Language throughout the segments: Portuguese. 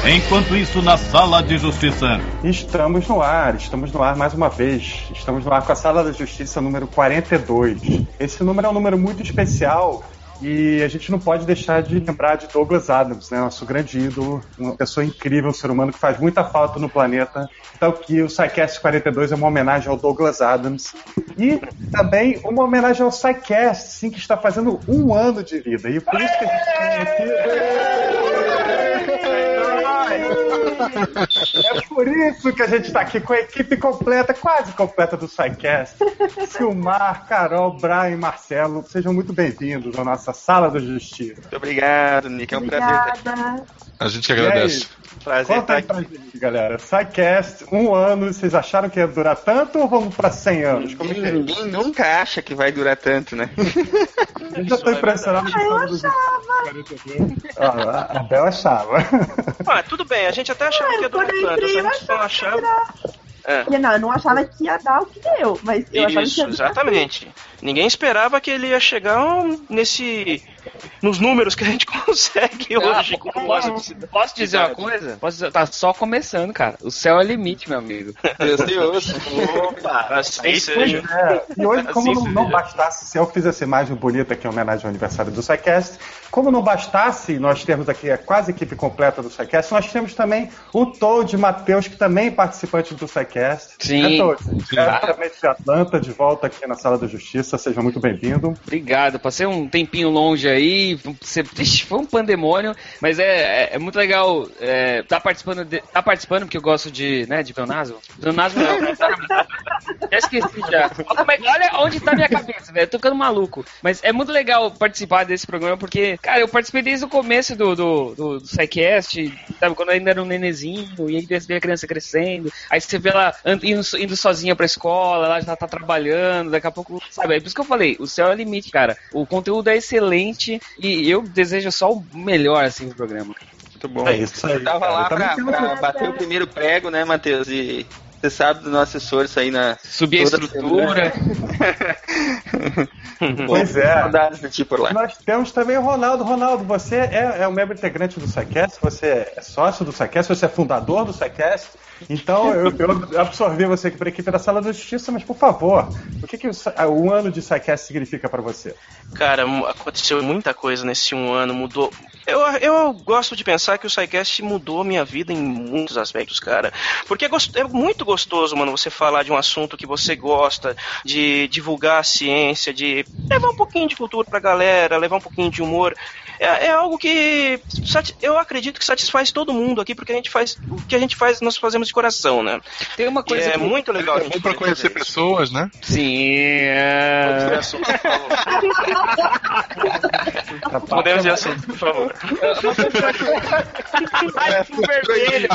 Enquanto isso, na Sala de Justiça. Estamos no ar mais uma vez. Estamos no ar com a Sala da Justiça número 42. Esse número é um número muito especial e a gente não pode deixar de lembrar de Douglas Adams, né? Nosso grande ídolo, uma pessoa incrível, um ser humano que faz muita falta no planeta. Então que o SciCast 42 é uma homenagem ao Douglas Adams e também uma homenagem ao SciCast, sim, que está fazendo 1 ano de vida. E por isso que a gente tem aqui... É por isso que a gente está aqui com a equipe completa, quase completa do SciCast. Silmar, Carol, Brian e Marcelo, sejam muito bem-vindos à nossa Sala da Justiça. Muito obrigado, Nick, é um prazer estar aqui. A gente que agradece. Prazer estar aqui. Pra gente, galera. SciCast, 1 ano, vocês acharam que ia durar tanto ou vamos para 100 anos? Ninguém nunca acha que vai durar tanto, né? Eu já estou impressionado com eu achava. A Bel achava. Tudo bem, a gente até achava que ia durar tanto. A gente não achava. Não, eu não achava que ia dar o que deu, mas eu achava que ia dar. Exatamente. Ninguém esperava que ele ia chegar nos números que a gente consegue hoje. Posso dizer uma coisa? Tá só começando, cara. O céu é o limite, meu amigo. Deus. Opa, assim seja. E hoje, como não bastasse, se eu fizesse a imagem bonita aqui em homenagem ao aniversário do SciCast, como não bastasse nós termos aqui a quase equipe completa do SciCast, nós temos também o Toad Matheus, que também é participante do SciCast. Sim. Toad, diretamente de Atlanta, de volta aqui na Sala da Justiça. Seja muito bem-vindo. Obrigado. Passei um tempinho longe aí. Foi um pandemônio, mas é muito legal tá participando porque eu gosto de Pleonasmo. Pleonasmo não. Já esqueci já. Olha onde tá minha cabeça, velho. Eu tô ficando maluco. Mas é muito legal participar desse programa porque, cara, eu participei desde o começo do SciCast, sabe? Quando eu ainda era um nenezinho, e aí vê a criança crescendo. Aí você vê ela indo sozinha pra escola, ela já tá trabalhando, daqui a pouco, sabe? É por isso que eu falei, o céu é o limite, cara. O conteúdo é excelente e eu desejo só o melhor, assim, do programa. Muito bom. É isso aí. Eu tava lá pra bater o primeiro prego, né, Matheus? E você sabe do nosso esforço aí na... Subir a estrutura. Pois é. Saudades de ti por lá. Nós temos também o Ronaldo. Ronaldo, você é um membro integrante do SciCast, você é sócio do SciCast, você é fundador do SciCast. Então, eu absorvi você aqui para a equipe da Sala da Justiça, mas, por favor, o que o ano de SciCast significa para você? Cara, aconteceu muita coisa nesse 1 ano, mudou... Eu gosto de pensar que o SciCast mudou a minha vida em muitos aspectos, cara. Porque é muito gostoso, mano, você falar de um assunto que você gosta, de divulgar a ciência, de levar um pouquinho de cultura pra galera, levar um pouquinho de humor. É algo que eu acredito que satisfaz todo mundo aqui, porque o que a gente faz, nós fazemos de coração, né? Tem uma coisa que muito legal. É bom pra conhecer pessoas, né? Sim. Podemos ir assim, por favor. Vermelho,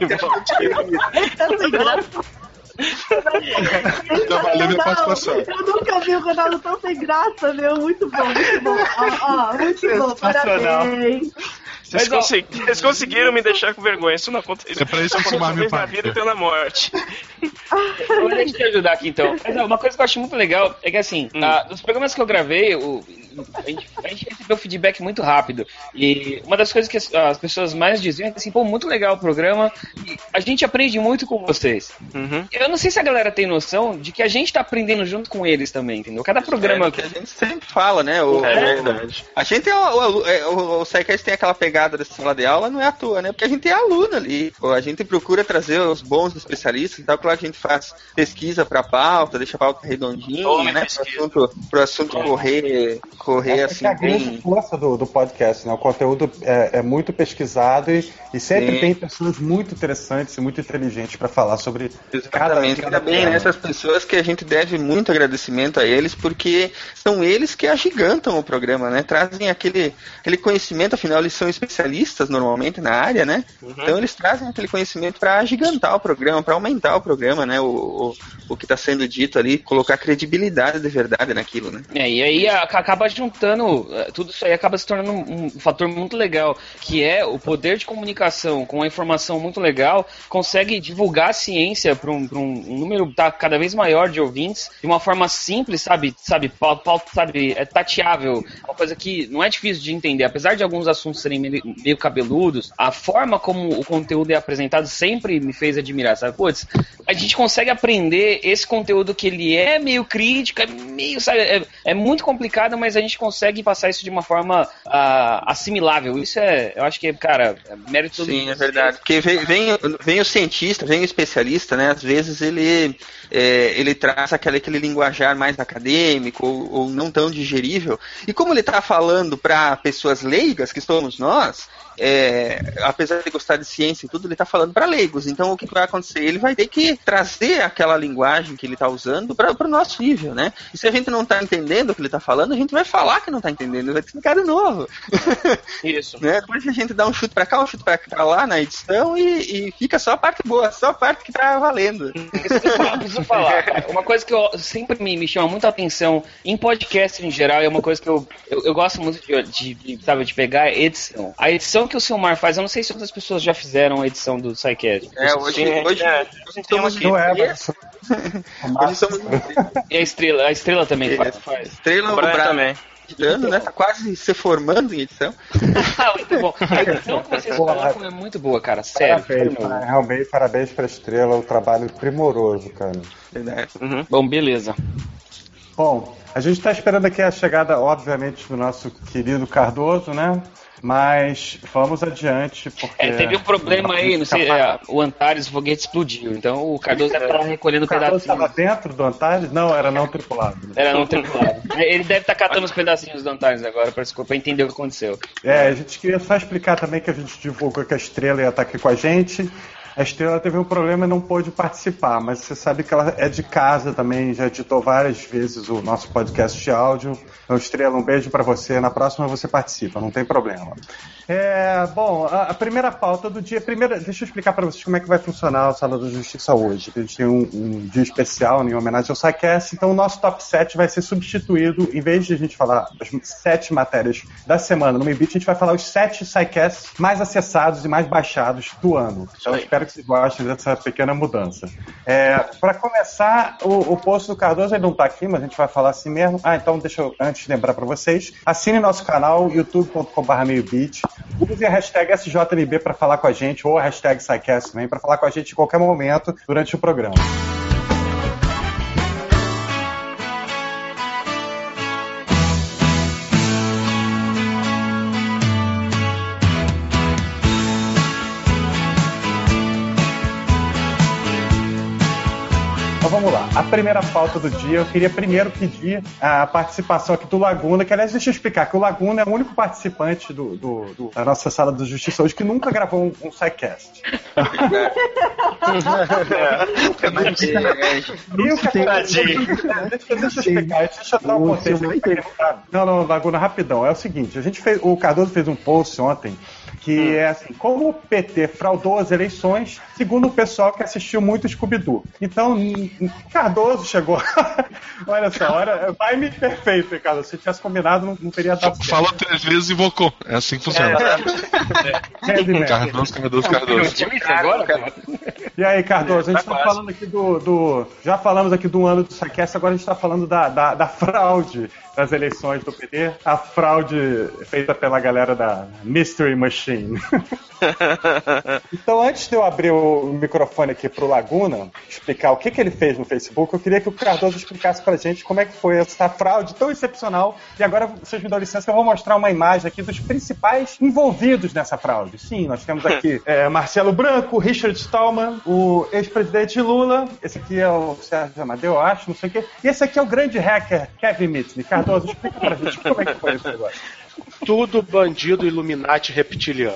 Tá valendo a participação. Eu nunca vi o Ronaldo tão sem graça, meu. Muito bom, muito bom. Muito bom, parabéns. Vocês conseguiram me deixar com vergonha. Isso não aconteceu. É pra isso que Silmar me na vida e pela morte. Deixa eu te ajudar aqui, então. Mas, uma coisa que eu acho muito legal é que, assim, dos programas que eu gravei, a gente recebeu feedback muito rápido. E uma das coisas que as pessoas mais diziam é que, assim, pô, muito legal o programa. E a gente aprende muito com vocês. Uhum. Eu não sei se a galera tem noção de que a gente tá aprendendo junto com eles também, entendeu? Cada programa... que a gente sempre fala, né? É verdade. A gente o SciCast tem aquela pegada da sala de aula, não é à toa, né? Porque a gente é aluno ali. A gente procura trazer os bons especialistas e tal. Claro que a gente faz pesquisa pra pauta, deixa a pauta redondinha, né? Pro assunto correr assim. É a grande força do podcast, né? O conteúdo é muito pesquisado e sempre tem pessoas muito interessantes e muito inteligentes pra falar sobre Exatamente. Ainda bem, né? Essas pessoas que a gente deve muito agradecimento a eles, porque são eles que agigantam o programa, né? Trazem aquele conhecimento, afinal eles são especialistas normalmente na área, né? Uhum. Então eles trazem aquele conhecimento para agigantar o programa, para aumentar o programa, né? O que está sendo dito ali, colocar credibilidade de verdade naquilo, né? E aí acaba juntando, tudo isso aí acaba se tornando um fator muito legal, que é o poder de comunicação com a informação muito legal, consegue divulgar a ciência para um número cada vez maior de ouvintes, de uma forma simples, sabe, é tateável, uma coisa que não é difícil de entender, apesar de alguns assuntos serem meio cabeludos, a forma como o conteúdo é apresentado sempre me fez admirar, sabe? Putz, a gente consegue aprender esse conteúdo que ele é meio crítico, é meio, sabe, é muito complicado, mas a gente consegue passar isso de uma forma assimilável. Isso eu acho que, cara, é mérito... Sim, é verdade. Porque vem o cientista, vem o especialista, né? Às vezes ele traz aquele linguajar mais acadêmico ou não tão digerível. E como ele está falando para pessoas leigas, que somos nós, apesar de gostar de ciência e tudo, ele está falando para leigos. Então o que vai acontecer? Ele vai ter que trazer aquela linguagem que ele está usando para o nosso nível, né? E se a gente não está entendendo o que ele está falando, a gente vai falar que não está entendendo, vai explicar de novo. Isso. Né? Depois a gente dá um chute para cá, um chute para lá na edição e fica só a parte boa, só a parte que está valendo. Preciso falar, cara. Uma coisa que sempre me chama muita atenção em podcast em geral, é uma coisa que eu gosto muito de pegar a edição. A edição que o Silmar faz, eu não sei se outras pessoas já fizeram a edição do SciCast. Hoje estamos aqui. Hoje somos... E a Estrela também faz. Estrela, o Brian também. Né? Tá quase se formando em edição. Muito bom. A edição que vocês colocam é muito boa, cara. Sério. Realmente, parabéns pra Estrela, o trabalho primoroso, cara. Uhum. Bom, beleza. Bom, a gente tá esperando aqui a chegada, obviamente, do nosso querido Cardoso, né? Mas vamos adiante, porque... teve um problema aí, não sei, o Antares, o foguete explodiu, então o Cardoso deve estar recolhendo pedacinhos. O Cardoso estava dentro do Antares? Não, era não tripulado. Era não tripulado. Ele deve estar catando os pedacinhos do Antares agora, para entender o que aconteceu. A gente queria só explicar também que a gente divulgou que a Estrela ia estar aqui com a gente. A Estrela teve um problema e não pôde participar, mas você sabe que ela é de casa também, já editou várias vezes o nosso podcast de áudio. Então, Estrela, um beijo pra você. Na próxima você participa, não tem problema. Bom, a primeira pauta do dia... deixa eu explicar pra vocês como é que vai funcionar a Sala da Justiça hoje. A gente tem um dia especial em homenagem ao SciCast, então o nosso top 7 vai ser substituído. Em vez de a gente falar as 7 matérias da semana no Meebit, a gente vai falar os 7 SciCasts mais acessados e mais baixados do ano. Então, espero que vocês gostem dessa pequena mudança. Para começar, o post do Cardoso, ele não está aqui, mas a gente vai falar assim mesmo. Então deixa eu antes lembrar para vocês, assine nosso canal, youtube.com/meiobeat, use a hashtag SJNB para falar com a gente, ou a hashtag SciCast também, para falar com a gente em qualquer momento durante o programa. Vamos lá. A primeira pauta do dia, eu queria primeiro pedir a participação aqui do Laguna, que aliás, deixa eu explicar, que o Laguna é o único participante da nossa Sala da Justiça hoje que nunca gravou um SciCast. Deixa eu explicar, deixa eu dar um contexto. Não, Laguna, rapidão. É o seguinte, o Cardoso fez um post ontem que é assim, como o PT fraudou as eleições, segundo o pessoal que assistiu muito Scooby-Doo. Então, Cardoso chegou. Olha só, time perfeito, Cardoso. Se tivesse combinado, não teria dado certo. Falou 3 vezes e invocou. É assim que funciona. Cardoso. E aí, Cardoso, a gente tá falando aqui já falamos aqui do ano do SciCast, agora a gente tá falando da fraude das eleições do PT, a fraude feita pela galera da Mystery Machine. Então, antes de eu abrir o microfone aqui pro Laguna, explicar o que ele fez no Facebook, eu queria que o Cardoso explicasse pra gente como é que foi essa fraude tão excepcional. E agora, vocês me dão licença, eu vou mostrar uma imagem aqui dos principais envolvidos nessa fraude. Sim, nós temos aqui Marcelo Branco, Richard Stallman, o ex-presidente Lula, esse aqui é o Sérgio Amadeu, eu acho, não sei o quê. E esse aqui é o grande hacker Kevin Mitnick. Cardoso, explica pra gente como é que foi isso agora. Tudo bandido Illuminati reptiliano.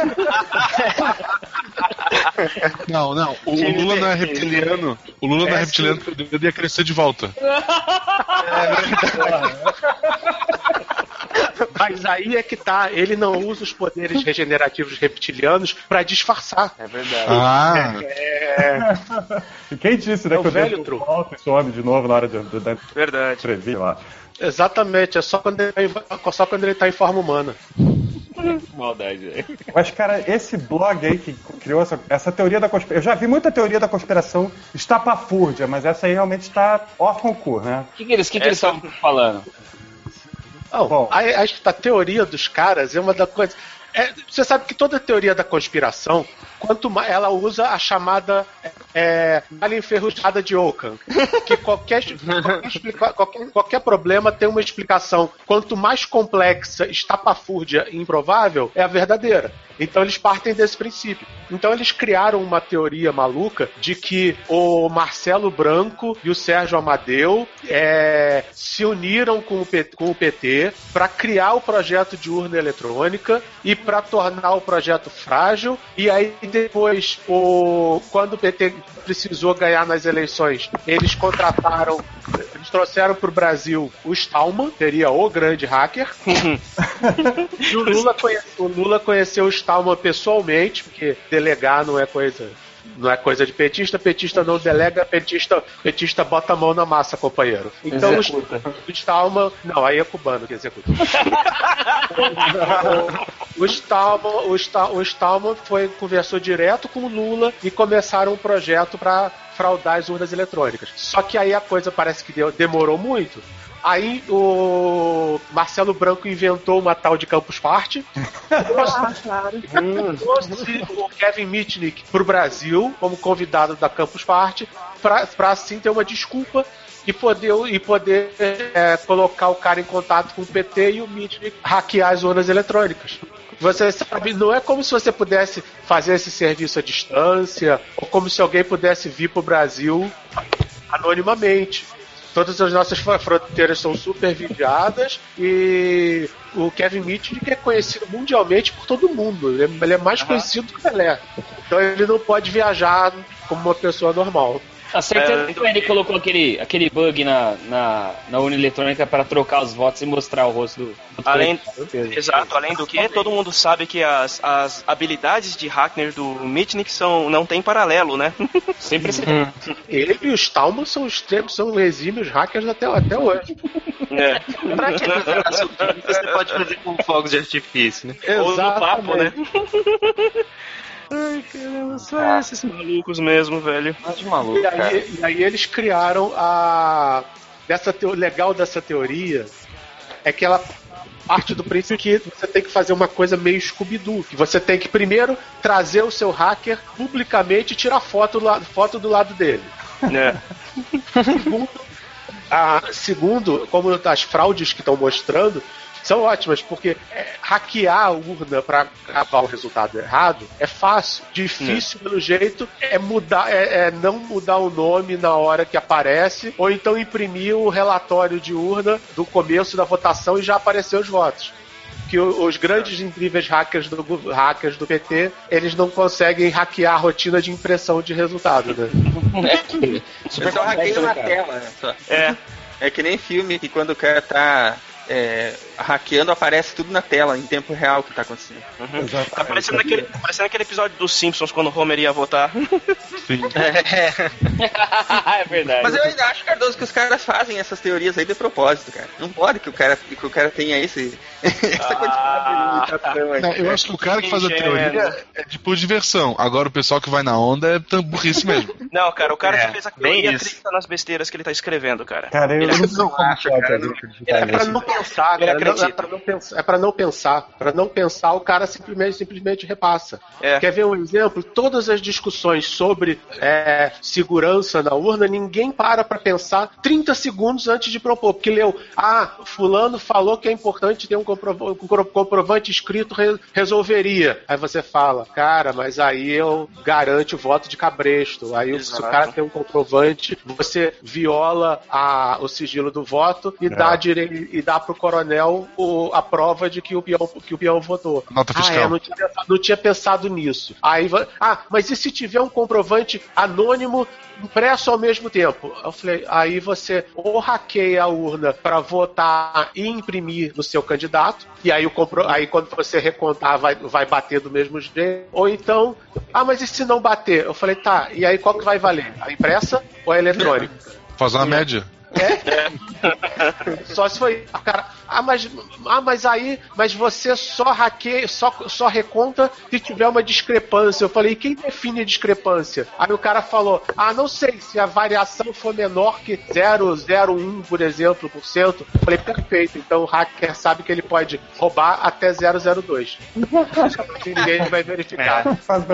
Não. O Lula não é reptiliano. O Lula não é reptiliano, porque o dedo ia crescer de volta. Mas aí é que tá, ele não usa os poderes regenerativos reptilianos pra disfarçar. É verdade. E quem disse, né, É o que o velho dedo truque. volta e some de novo na hora de Verdade. escrever lá. Exatamente, é só quando ele tá em forma humana. Maldade, velho. Mas, cara, esse blog aí que criou essa teoria da conspiração... Eu já vi muita teoria da conspiração estapafúrdia, mas essa aí realmente está off concurso, né? O que eles estavam falando? Bom. Acho que a teoria dos caras é uma das coisas... você sabe que toda teoria da conspiração, quanto mais ela usa a chamada malha enferrujada de Ockham, que qualquer problema tem uma explicação. Quanto mais complexa, estapafúrdia e improvável, é a verdadeira. Então eles partem desse princípio. Então eles criaram uma teoria maluca de que o Marcelo Branco e o Sérgio Amadeu se uniram com o PT para criar o projeto de urna eletrônica e para tornar o projeto frágil. E aí depois, quando o PT precisou ganhar nas eleições, eles trouxeram para o Brasil o Stallman, seria o grande hacker. E o Lula conheceu o Stallman pessoalmente, porque delegar não é coisa de petista não delega, petista bota a mão na massa, companheiro. Então o Stallman... Não, aí é cubano que executa. O Stallman conversou direto com o Lula e começaram um projeto para fraudar as urnas eletrônicas. Só que aí a coisa parece que demorou muito. Aí o Marcelo Branco inventou uma tal de Campus Party. Claro. Trouxe o Kevin Mitnick pro Brasil como convidado da Campus Party pra assim ter uma desculpa e poder colocar o cara em contato com o PT e o Mitnick hackear as urnas eletrônicas. Você sabe, não é como se você pudesse fazer esse serviço à distância ou como se alguém pudesse vir pro Brasil anonimamente. Todas as nossas fronteiras são super vigiadas e o Kevin Mitnick é conhecido mundialmente por todo mundo. Ele é mais conhecido que o Pelé. Então ele não pode viajar como uma pessoa normal. A certeza que ele colocou aquele bug na urna eletrônica para trocar os votos e mostrar o rosto do Exato, além do que, todo mundo sabe que as habilidades de hacker do Mitnick não tem paralelo, né? Sem precedente. Ele e o Stallman são exímios hackers até hoje. Pra que você pode fazer com fogos de artifício, né? Ou no papo, né? Ai, caramba, só esses malucos mesmo, velho. Maluco, e aí eles criaram o legal dessa teoria é que ela parte do princípio que você tem que fazer uma coisa meio Scooby-Doo, que você tem que primeiro trazer o seu hacker publicamente e tirar foto do lado dele. Segundo, como as fraudes que estão mostrando, são ótimas, porque hackear a urna para gravar o resultado errado é fácil. Difícil, pelo jeito, é não mudar o nome na hora que aparece, ou então imprimir o relatório de urna do começo da votação e já aparecer os votos. Que os grandes incríveis hackers do PT, eles não conseguem hackear a rotina de impressão de resultado, né? Super só hackeio na tela, né? É que nem filme que quando o cara tá hackeando, aparece tudo na tela, em tempo real, o que tá acontecendo. Tá parecendo aquele episódio dos Simpsons, quando o Homer ia votar. Sim. É verdade. Mas eu ainda acho, Cardoso, que os caras fazem essas teorias aí de propósito, cara. Não pode que o cara tenha essa quantidade de limitação aí. Não, eu acho que o cara que faz a teoria é de pura diversão. Agora o pessoal que vai na onda é tão burrice mesmo. Não, cara, o cara que fez a teoria acredita nas besteiras que ele tá escrevendo, cara. Cara, eu não acho, cara. É pra não pensar, cara. É pra não pensar. Pra não pensar, o cara simplesmente repassa. Quer ver um exemplo? Todas as discussões sobre segurança na urna, ninguém para pensar 30 segundos antes de propor. Porque leu, fulano falou que é importante ter um comprovante escrito, resolveria. Aí você fala, cara, mas aí eu garanto o voto de cabresto. Aí se o cara tem um comprovante, você viola o sigilo do voto e dá pro coronel a prova de que o peão votou. Nota fiscal. Não tinha pensado nisso. Aí, mas e se tiver um comprovante anônimo impresso ao mesmo tempo? Eu falei, aí você ou hackeia a urna para votar e imprimir no seu candidato, e aí, aí quando você recontar vai bater do mesmo jeito, ou então, mas e se não bater? Eu falei, tá, e aí qual que vai valer? A impressa ou a eletrônica? Fazer uma média. Só se foi. Cara, mas você só hackeia, só reconta se tiver uma discrepância. Eu falei, quem define a discrepância? Aí o cara falou, não sei, se a variação for menor que 0,01, por exemplo, por cento. Eu falei, perfeito, então o hacker sabe que ele pode roubar até 0,02. Ninguém vai verificar.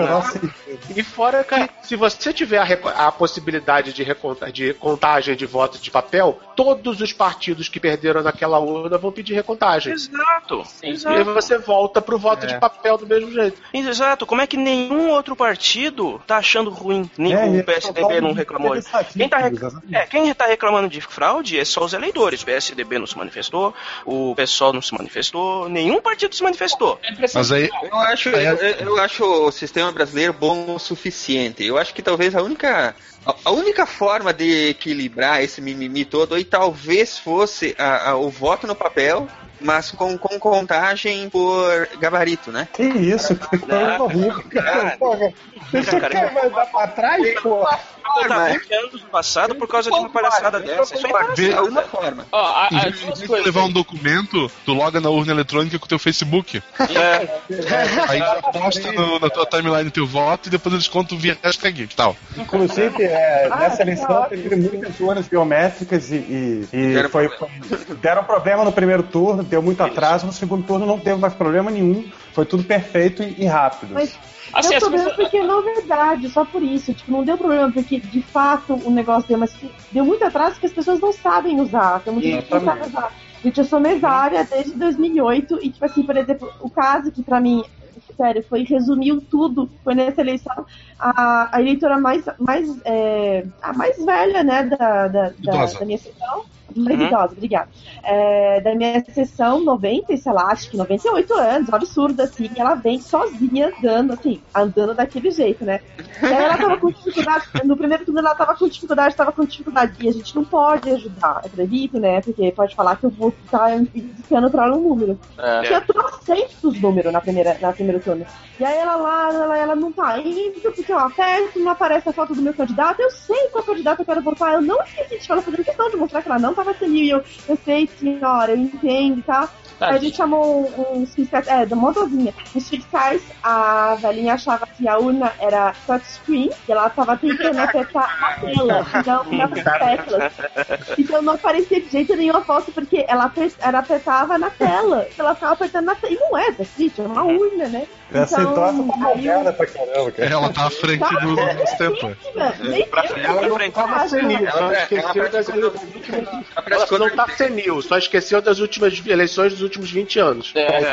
E fora que se você tiver a possibilidade de contagem de votos de papel, todos os partidos que perderam naquela urna vão pedir recontagem. Exato. E aí você volta pro voto de papel do mesmo jeito. Exato. Como é que nenhum outro partido tá achando ruim? O PSDB não reclamou. Quem tá reclamando de fraude é só os eleitores. O PSDB não se manifestou, o PSOL não se manifestou, nenhum partido se manifestou. Mas aí... Eu acho o sistema brasileiro bom o suficiente. Eu acho que talvez a única forma de equilibrar esse mimimi todo aí talvez fosse o voto no papel, mas com contagem por gabarito, né? Que isso, que coisa horrível. Isso quer mandar pra trás, pô? Tá 20 anos no passado por causa de uma palhaçada dessa. Isso é uma forma. Em vez de levar um documento, tu loga na urna eletrônica com o teu Facebook. Aí tu posta na tua timeline teu voto e depois eles contam via hashtag, que tal? Inclusive, nessa eleição teve muitas urnas biométricas e deram problema no primeiro turno, deu muito atraso, no segundo turno não teve mais problema nenhum, foi tudo perfeito e rápido. Mas deu problema porque é novidade, só por isso. Tipo, não deu problema porque, de fato, o negócio deu, mas deu muito atraso porque as pessoas não sabem usar. Tem muita gente que não sabe usar. Gente, eu sou mesária desde 2008 e, tipo assim, por exemplo, o caso que pra mim, sério, resumiu tudo, foi nessa eleição, a eleitora mais velha, né, da minha sessão. Mais idosa, obrigada. Da minha sessão, 90, sei lá, acho que 98 anos, um absurdo, assim, e ela vem sozinha andando daquele jeito, né? E aí ela tava com dificuldade, no primeiro turno ela tava com dificuldade, e a gente não pode ajudar, acredito, né? Porque pode falar que eu vou estar indicando pra ela um número. Tinha trocentos números na primeira turno. E aí ela não tá indo, porque perto não aparece a foto do meu candidato, eu sei qual candidato eu quero votar, eu não esqueci, ela fazendo questão de mostrar que ela não tava senil, e eu sei, senhora, eu entendo, tá? Aí a gente chamou uns fiscais, da motozinha. Os fiscais, a velhinha achava que a urna era touchscreen e ela tava tentando apertar a tela, então nas teclas. Então não aparecia de jeito nenhum a foto, porque ela apertava na tela. Ela ficava apertando na tela. E não é touchscreen, é uma urna, né? Essa situação tá moderna pra caramba, cara. Ela tá à frente do nosso tempo. Ela não tava senil, ela não tá senil, só esqueceu das últimas eleições dos últimos 20 anos.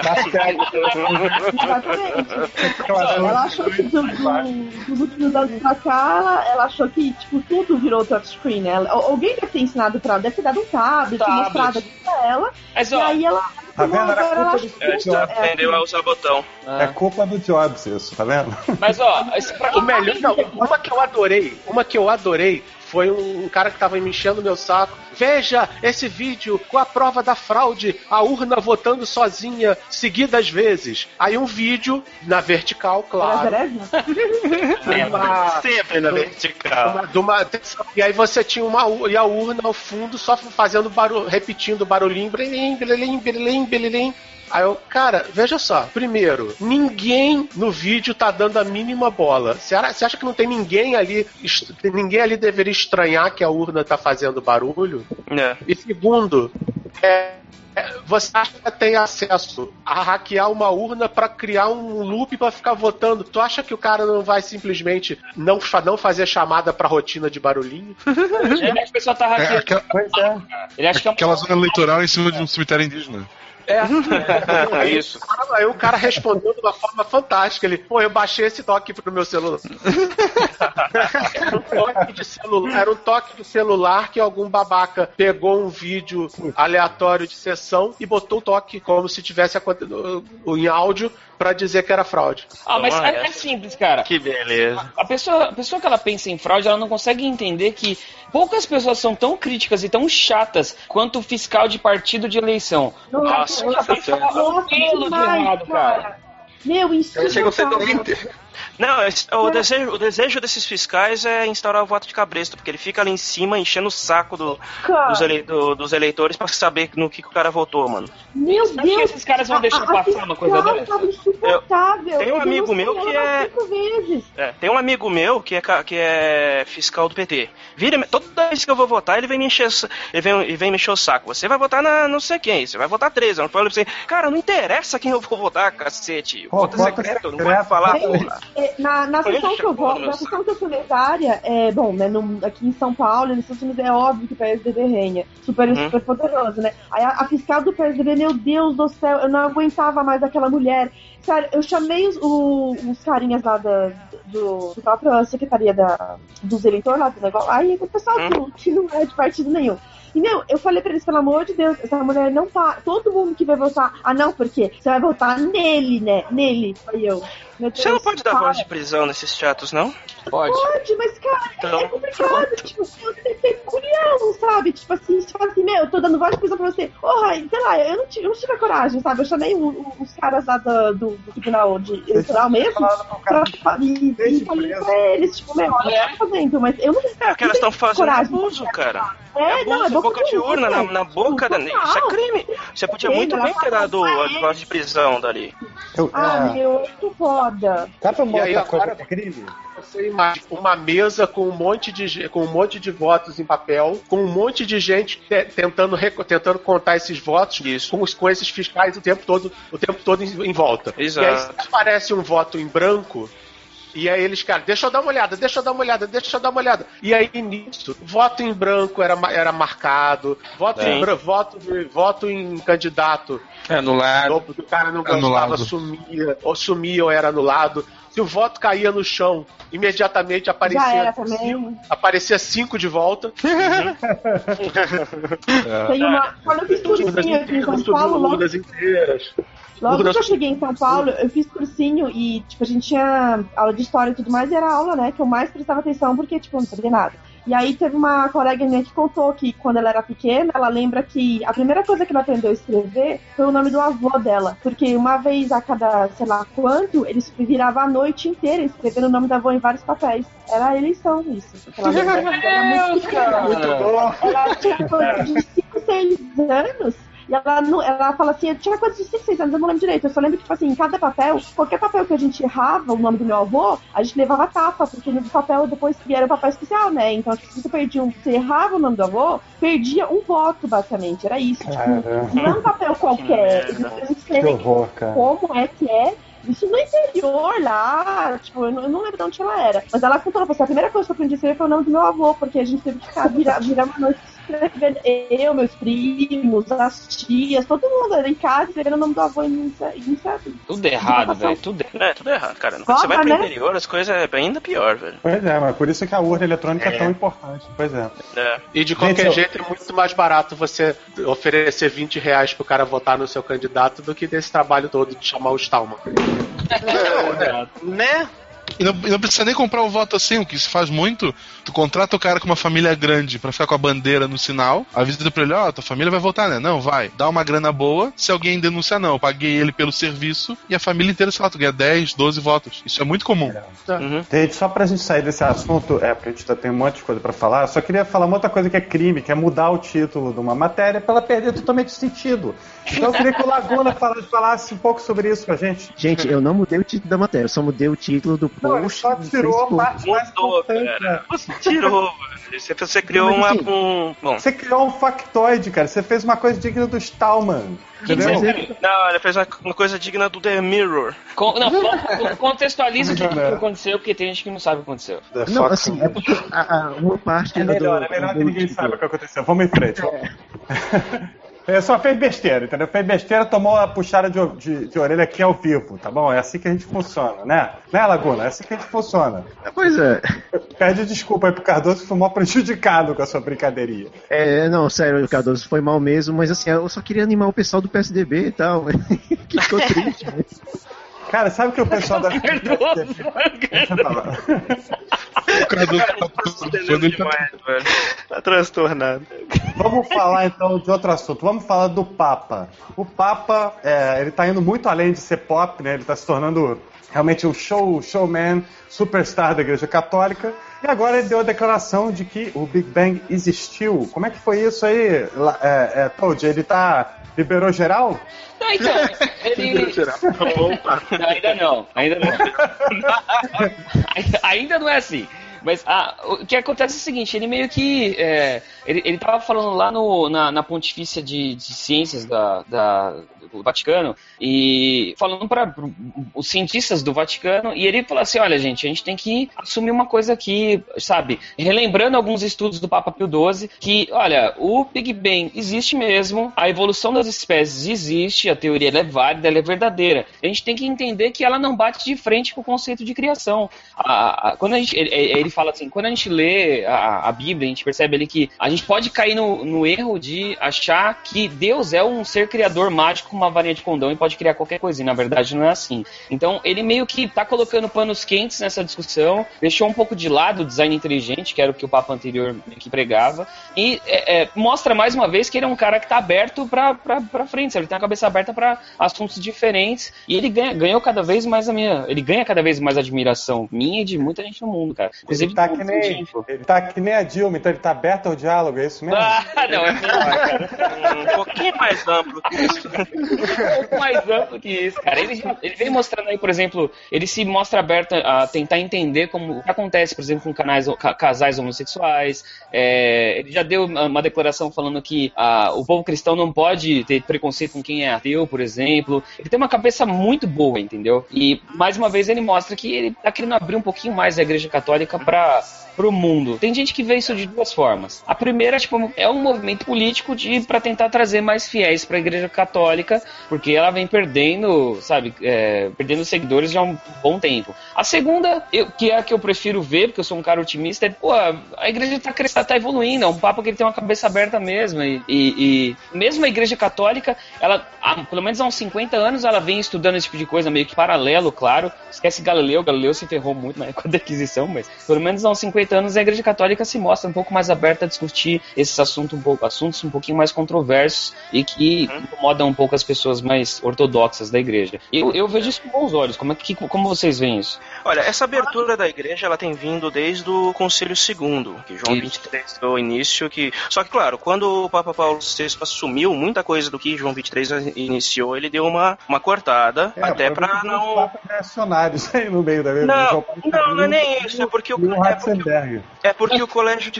Ela achou que dos últimos anos pra cá, ela achou que tipo, tudo virou touchscreen, né? Alguém deve ter ensinado pra ela, deve ter dado um tablet, mostrado aqui pra ela. Mas, e aí ela. Tá vendo? Era culpa do Jobs. Aprendeu a usar botão. É culpa do Jobs isso, tá vendo? Mas o melhor, não, uma que eu adorei foi um cara que tava me enchendo o meu saco. Veja esse vídeo com a prova da fraude, a urna votando sozinha, seguidas vezes. Aí um vídeo na vertical, claro. Sempre na vertical. E aí você tinha e a urna ao fundo só fazendo barulho, repetindo barulhinho, belilim, belilim, belilim, belilim. Aí eu, cara, veja só. Primeiro, ninguém no vídeo tá dando a mínima bola. Você acha que não tem ninguém ali? Ninguém ali deveria estranhar que a urna tá fazendo barulho? E segundo, você acha que tem acesso a hackear uma urna pra criar um loop pra ficar votando? Tu acha que o cara não vai simplesmente não fazer chamada pra rotina de barulhinho? Ele acha que o pessoal tá hackeando. Ele acha que é aquela zona eleitoral em cima de um cemitério indígena. Isso. Aí o cara respondeu de uma forma fantástica. Ele, eu baixei esse toque pro meu celular. Era um toque de celular que algum babaca pegou um vídeo aleatório de sessão e botou o toque como se tivesse em áudio pra dizer que era fraude. Mas é simples, cara. Que beleza. A pessoa que ela pensa em fraude, ela não consegue entender que poucas pessoas são tão críticas e tão chatas quanto o fiscal de partido de eleição. Nossa, cara. Meu, isso chega a ser doente. Não, o desejo desses fiscais é instaurar o voto de cabresto, porque ele fica ali em cima enchendo o saco dos eleitores pra saber no que o cara votou, mano. Meu Deus! Que esses caras vão deixar passar uma coisa dessa? Tem um amigo meu que tem um amigo meu que é fiscal do PT. Toda vez que eu vou votar, ele vem me encher o saco. Você vai votar na não sei quem, você vai votar 13. Eu falo pra você, cara, não interessa quem eu vou votar, cacete. Voto secreto, não vai falar, porra. Na sessão que eu voto, na sessão que eu sou mesária, aqui em São Paulo, nos Estados Unidos, é óbvio que o PSDB renha. Super poderoso, né? Aí a fiscal do PSDB, meu Deus do céu, eu não aguentava mais aquela mulher. Sério, eu chamei os carinhas lá do próprio secretaria dos eleitores lá do negócio. Aí o pessoal que não é de partido nenhum. E, eu falei pra eles, pelo amor de Deus, essa mulher não tá... Todo mundo que vai votar... não, porque você vai votar nele, né? Nele. Aí eu... Você não pode dar voz de prisão nesses chatos, não? Pode, mas, cara, é complicado. Tipo, eu tenho culhão, sabe? Tipo assim, você fala assim, eu tô dando voz de prisão pra você. Sei lá, eu não tive a coragem, sabe? Eu chamei os caras lá do Tribunal Eleitoral mesmo pra falei pra eles, tipo, olha, tá fazendo, mas eu não tenho que elas estão fazendo abuso, cara. É boca de urna na boca da... Isso é crime. Você podia muito bem ter dado a voz de prisão dali. Que foda. Sabe uma outra coisa que é crime? Você imagina uma mesa com um monte de votos em papel, com um monte de gente tentando contar esses votos com esses fiscais o tempo todo em volta. Exato. E aí aparece um voto em branco. E aí eles, cara, deixa eu dar uma olhada. E aí, nisso, voto em branco era marcado, voto em candidato anulado. O cara não gostava, sumia ou era anulado. Se o voto caía no chão, imediatamente aparecia 5 de volta. Tem uma... Quando eu fiz cursinho aqui em São Paulo, logo que eu cheguei em São Paulo, eu fiz cursinho e, tipo, a gente tinha aula de história e tudo mais, e era a aula, né, que eu mais prestava atenção, porque, tipo, eu não sabia nada. E aí teve uma colega minha que contou que, quando ela era pequena, ela lembra que a primeira coisa que ela aprendeu a escrever foi o nome do avô dela. Porque uma vez a cada, sei lá quanto, eles viravam a noite inteira escrevendo o nome do avô em vários papéis. Era a eleição, isso. Ela muito bom. Ela tinha coisa de 5, 6 anos. E ela fala assim, eu tinha coisa de 5, 6 anos, eu não lembro direito. Eu só lembro que, tipo assim, em cada papel, qualquer papel que a gente errava o nome do meu avô, a gente levava tapa, porque no papel depois era um papel especial, né? Então, tipo, se você errava o nome do avô, perdia um voto, basicamente. Era isso. Tipo, não é um papel qualquer. Eles escrevem como é que é. Isso no interior lá, tipo, eu não lembro de onde ela era. Mas ela contou pra você, a primeira coisa que eu aprendi a escrever foi o nome do meu avô, porque a gente teve que ficar virar uma noite escrevendo, meus primos, as tias, todo mundo era em casa escrevendo o nome do avô em tudo errado, velho, tudo errado, cara. Quando você vai pro interior, as coisas é ainda pior, velho. Pois é, mas por isso que a urna eletrônica é tão importante, pois é. E de qualquer jeito é muito mais barato você oferecer R$20 pro cara votar no seu candidato do que desse trabalho todo de chamar o Stallman. Né? E não precisa nem comprar o voto assim, o que se faz muito, tu contrata o cara com uma família grande pra ficar com a bandeira no sinal, avisa pra ele, tua família vai votar, né? Não, vai. Dá uma grana boa, se alguém denunciar, não, eu paguei ele pelo serviço e a família inteira, sei lá, tu ganha 10, 12 votos. Isso é muito comum. Só pra gente sair desse assunto, porque a gente tem um monte de coisa pra falar, só queria falar uma outra coisa que é crime, que é mudar o título de uma matéria pra ela perder totalmente o sentido. Então eu queria que o Laguna falasse um pouco sobre isso com a gente. Gente, eu não mudei o título da matéria, eu só mudei o título do post. Não, ele só tirou a parte mais importante. Você tirou, você criou Bom. Você criou um factoide, cara. Você fez uma coisa digna do Stallman. Entendeu? Não, ele fez uma coisa digna do The Mirror. Contextualiza o que aconteceu, porque tem gente que não sabe o que aconteceu. Não, assim, é porque uma parte é melhor que ninguém saiba o que aconteceu. Vamos em frente. Ele só fez besteira, entendeu? Fez besteira, tomou a puxada de orelha aqui ao vivo, tá bom? É assim que a gente funciona, né? Né, Laguna? É assim que a gente funciona. Pois é. Pede desculpa aí pro Cardoso que foi mal prejudicado com a sua brincadeirinha. Não, sério, Cardoso, foi mal mesmo, mas assim, eu só queria animar o pessoal do PSDB e tal. Que ficou triste, né? Cara, sabe que o pessoal da... Deixa eu falar. O Cardoso Tá transtornado. Vamos falar então de outro assunto. Vamos falar do Papa. O Papa, ele tá indo muito além de ser pop, né? Ele tá se tornando realmente um showman, superstar da Igreja Católica. E agora ele deu a declaração de que o Big Bang existiu. Como é que foi isso aí, Toad? Ele liberou geral? Não, então, ele... Ainda não. Ainda não é assim. Mas o que acontece é o seguinte, ele meio que... ele tava falando lá na Pontifícia de Ciências do Vaticano, e falando para os cientistas do Vaticano, e ele falou assim, olha gente, a gente tem que assumir uma coisa aqui, sabe, relembrando alguns estudos do Papa Pio XII, que, olha, o Big Bang existe mesmo, a evolução das espécies existe, a teoria ela é válida, ela é verdadeira. A gente tem que entender que ela não bate de frente com o conceito de criação. Quando ele fala assim, quando a gente lê a Bíblia, a gente percebe ali que a gente pode cair no erro de achar que Deus é um ser criador mágico com uma varinha de condão e pode criar qualquer coisa, e na verdade não é assim. Então ele meio que tá colocando panos quentes nessa discussão, deixou um pouco de lado o design inteligente, que era o que o Papa anterior meio que pregava, e mostra mais uma vez que ele é um cara que tá aberto pra frente, sabe? Ele tem a cabeça aberta pra assuntos diferentes, e ele ganha cada vez mais a admiração minha e de muita gente no mundo, cara. Inclusive, ele tá que nem a Dilma, então ele tá aberto ao diálogo, é isso mesmo? Não, é melhor, cara. Um pouquinho mais amplo que isso. Um pouco mais amplo que isso, cara. Ele vem mostrando aí, por exemplo, ele se mostra aberto a tentar entender o que acontece, por exemplo, com casais homossexuais. Ele já deu uma declaração falando que o povo cristão não pode ter preconceito com quem é ateu, por exemplo. Ele tem uma cabeça muito boa, entendeu? E, mais uma vez, ele mostra que ele tá querendo abrir um pouquinho mais a Igreja Católica pro mundo. Tem gente que vê isso de duas formas. A primeira, é um movimento político para tentar trazer mais fiéis para a Igreja Católica, porque ela vem perdendo, sabe, perdendo seguidores já há um bom tempo. A segunda, que é a que eu prefiro ver, porque eu sou um cara otimista, a Igreja tá evoluindo, é um papo que ele tem uma cabeça aberta mesmo, e mesmo a Igreja Católica, ela, pelo menos há uns 50 anos, ela vem estudando esse tipo de coisa, meio que paralelo, claro. Esquece Galileu se ferrou muito na época da Inquisição, mas pelo menos há uns 50 anos a Igreja Católica se mostra um pouco mais aberta a discutir esses assuntos um pouquinho mais controversos e que incomodam um pouco as pessoas mais ortodoxas da Igreja. Eu vejo isso com bons olhos. Como vocês veem isso? Olha, essa abertura da Igreja ela tem vindo desde o Concílio II, que João XXIII deu início. Só que, claro, quando o Papa Paulo VI assumiu muita coisa do que João XXIII iniciou, ele deu uma cortada, até para não... reacionários aí no meio da Igreja. Não é nem isso, é porque o Colégio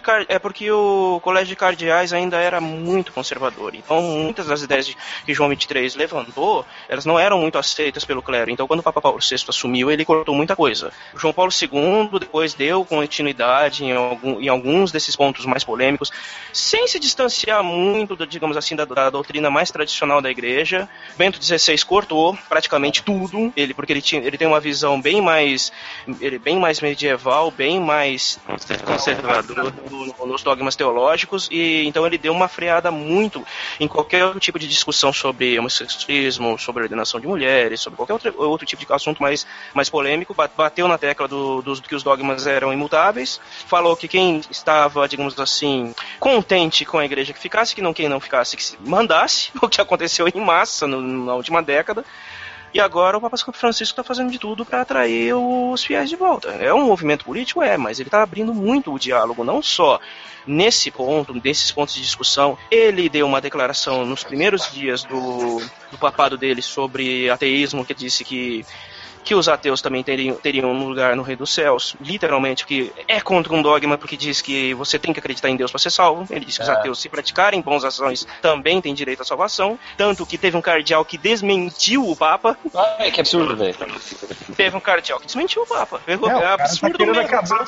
de Cardeais ainda era muito conservador. Então, muitas das ideias que João XXIII levantou, elas não eram muito aceitas pelo clero. Então, quando o Papa Paulo VI assumiu, ele cortou muita coisa. O João Paulo II depois deu continuidade em alguns desses pontos mais polêmicos, sem se distanciar muito, digamos assim, da doutrina mais tradicional da Igreja. Bento XVI cortou praticamente tudo, porque ele tem uma visão bem mais medieval, bem mais conservador nos dogmas teológicos, e então ele deu uma freada muito em qualquer outro tipo de discussão sobre homossexualismo, sobre ordenação de mulheres, sobre qualquer outro tipo de assunto mais polêmico. Bateu na tecla que os dogmas eram imutáveis, falou que quem estava, digamos assim, contente com a Igreja que ficasse, quem não ficasse que se mandasse, o que aconteceu em massa na última década. E agora o Papa Francisco está fazendo de tudo para atrair os fiéis de volta. É um movimento político, mas ele está abrindo muito o diálogo, não só nesses pontos de discussão. Ele deu uma declaração nos primeiros dias do papado dele sobre ateísmo, que disse que que os ateus também teriam um lugar no Rei dos Céus, literalmente, que é contra um dogma, porque diz que você tem que acreditar em Deus para ser salvo. Ele diz que os ateus, se praticarem boas ações, também têm direito à salvação. Tanto que teve um cardeal que desmentiu o Papa. Que absurdo, velho. Teve um cardeal que desmentiu o Papa. É absurdo mesmo.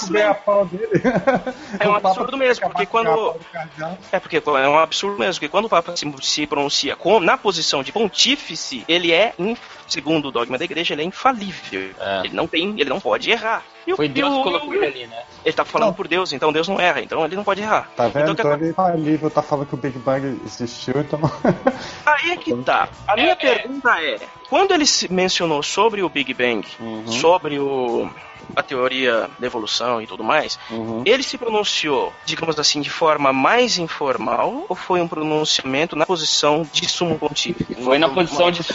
É um absurdo mesmo, porque quando... porque é um absurdo mesmo, porque quando o Papa se pronuncia na posição de pontífice, ele é, segundo o dogma da igreja, ele é infalível. Ele não pode errar. Foi Deus que colocou ele ali, né? Ele tá falando por Deus, então Deus não erra, então ele não pode errar. Tá vendo? Então, ele tá livre, tá falando que o Big Bang existiu, então... Aí é que tá. A minha pergunta é, quando ele mencionou sobre o Big Bang, sobre a teoria da evolução e tudo mais, ele se pronunciou, digamos assim, de forma mais informal, ou foi um pronunciamento na posição de sumo pontífice? Foi na posição de...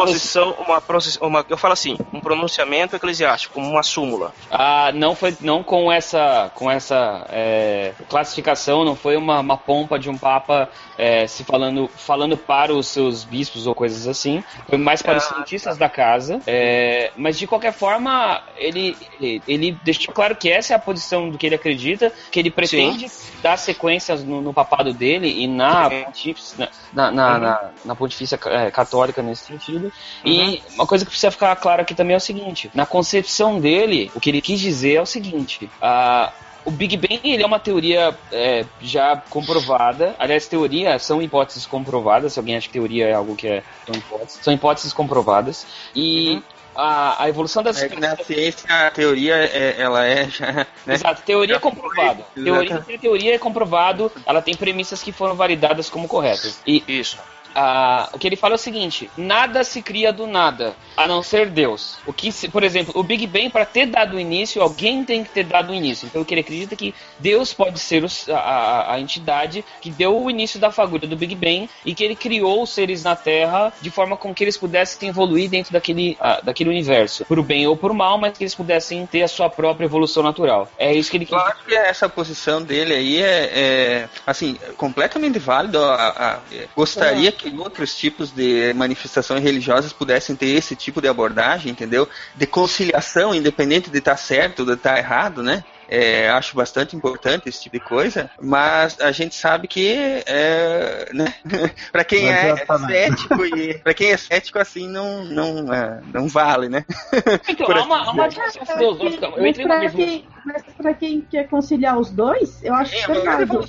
eu falo assim, um pronunciamento eclesiástico, como uma súmula. Não com essa classificação, não foi uma pompa de um papa se falando para os seus bispos ou coisas assim, foi mais para os cientistas da casa, mas de qualquer forma, ele deixou claro que essa é a posição do que ele acredita, que ele pretende dar sequências no papado dele e na pontifícia católica nesse sentido. E uma coisa que precisa ficar claro aqui também é o seguinte, na concepção dele, o que ele quis dizer é o seguinte, o Big Bang ele é uma teoria já comprovada. Aliás, teoria são hipóteses comprovadas. Se alguém acha que teoria é algo que são hipóteses comprovadas. E a evolução das na ciência, a teoria ela é já, né? Exato, teoria é comprovada. Teoria é comprovado, ela tem premissas que foram validadas como corretas. E isso. O que ele fala é o seguinte: nada se cria do nada, a não ser Deus. Por exemplo, o Big Bang, para ter dado o início, alguém tem que ter dado o início. Então, o que ele acredita é que Deus pode ser a entidade que deu o início da fagulha do Big Bang e que ele criou os seres na Terra de forma com que eles pudessem evoluir dentro daquele universo, por bem ou por mal, mas que eles pudessem ter a sua própria evolução natural. É isso que ele quer. Eu acho que essa posição dele aí é assim, completamente válida. Gostaria que outros tipos de manifestações religiosas pudessem ter esse tipo de abordagem, entendeu? De conciliação, independente de estar certo ou de estar errado, né? Acho bastante importante esse tipo de coisa, mas a gente sabe que né? para quem é cético assim não vale, né? Então, há uma discussão filosófica. Mas para quem quer conciliar os dois, eu acho super válido.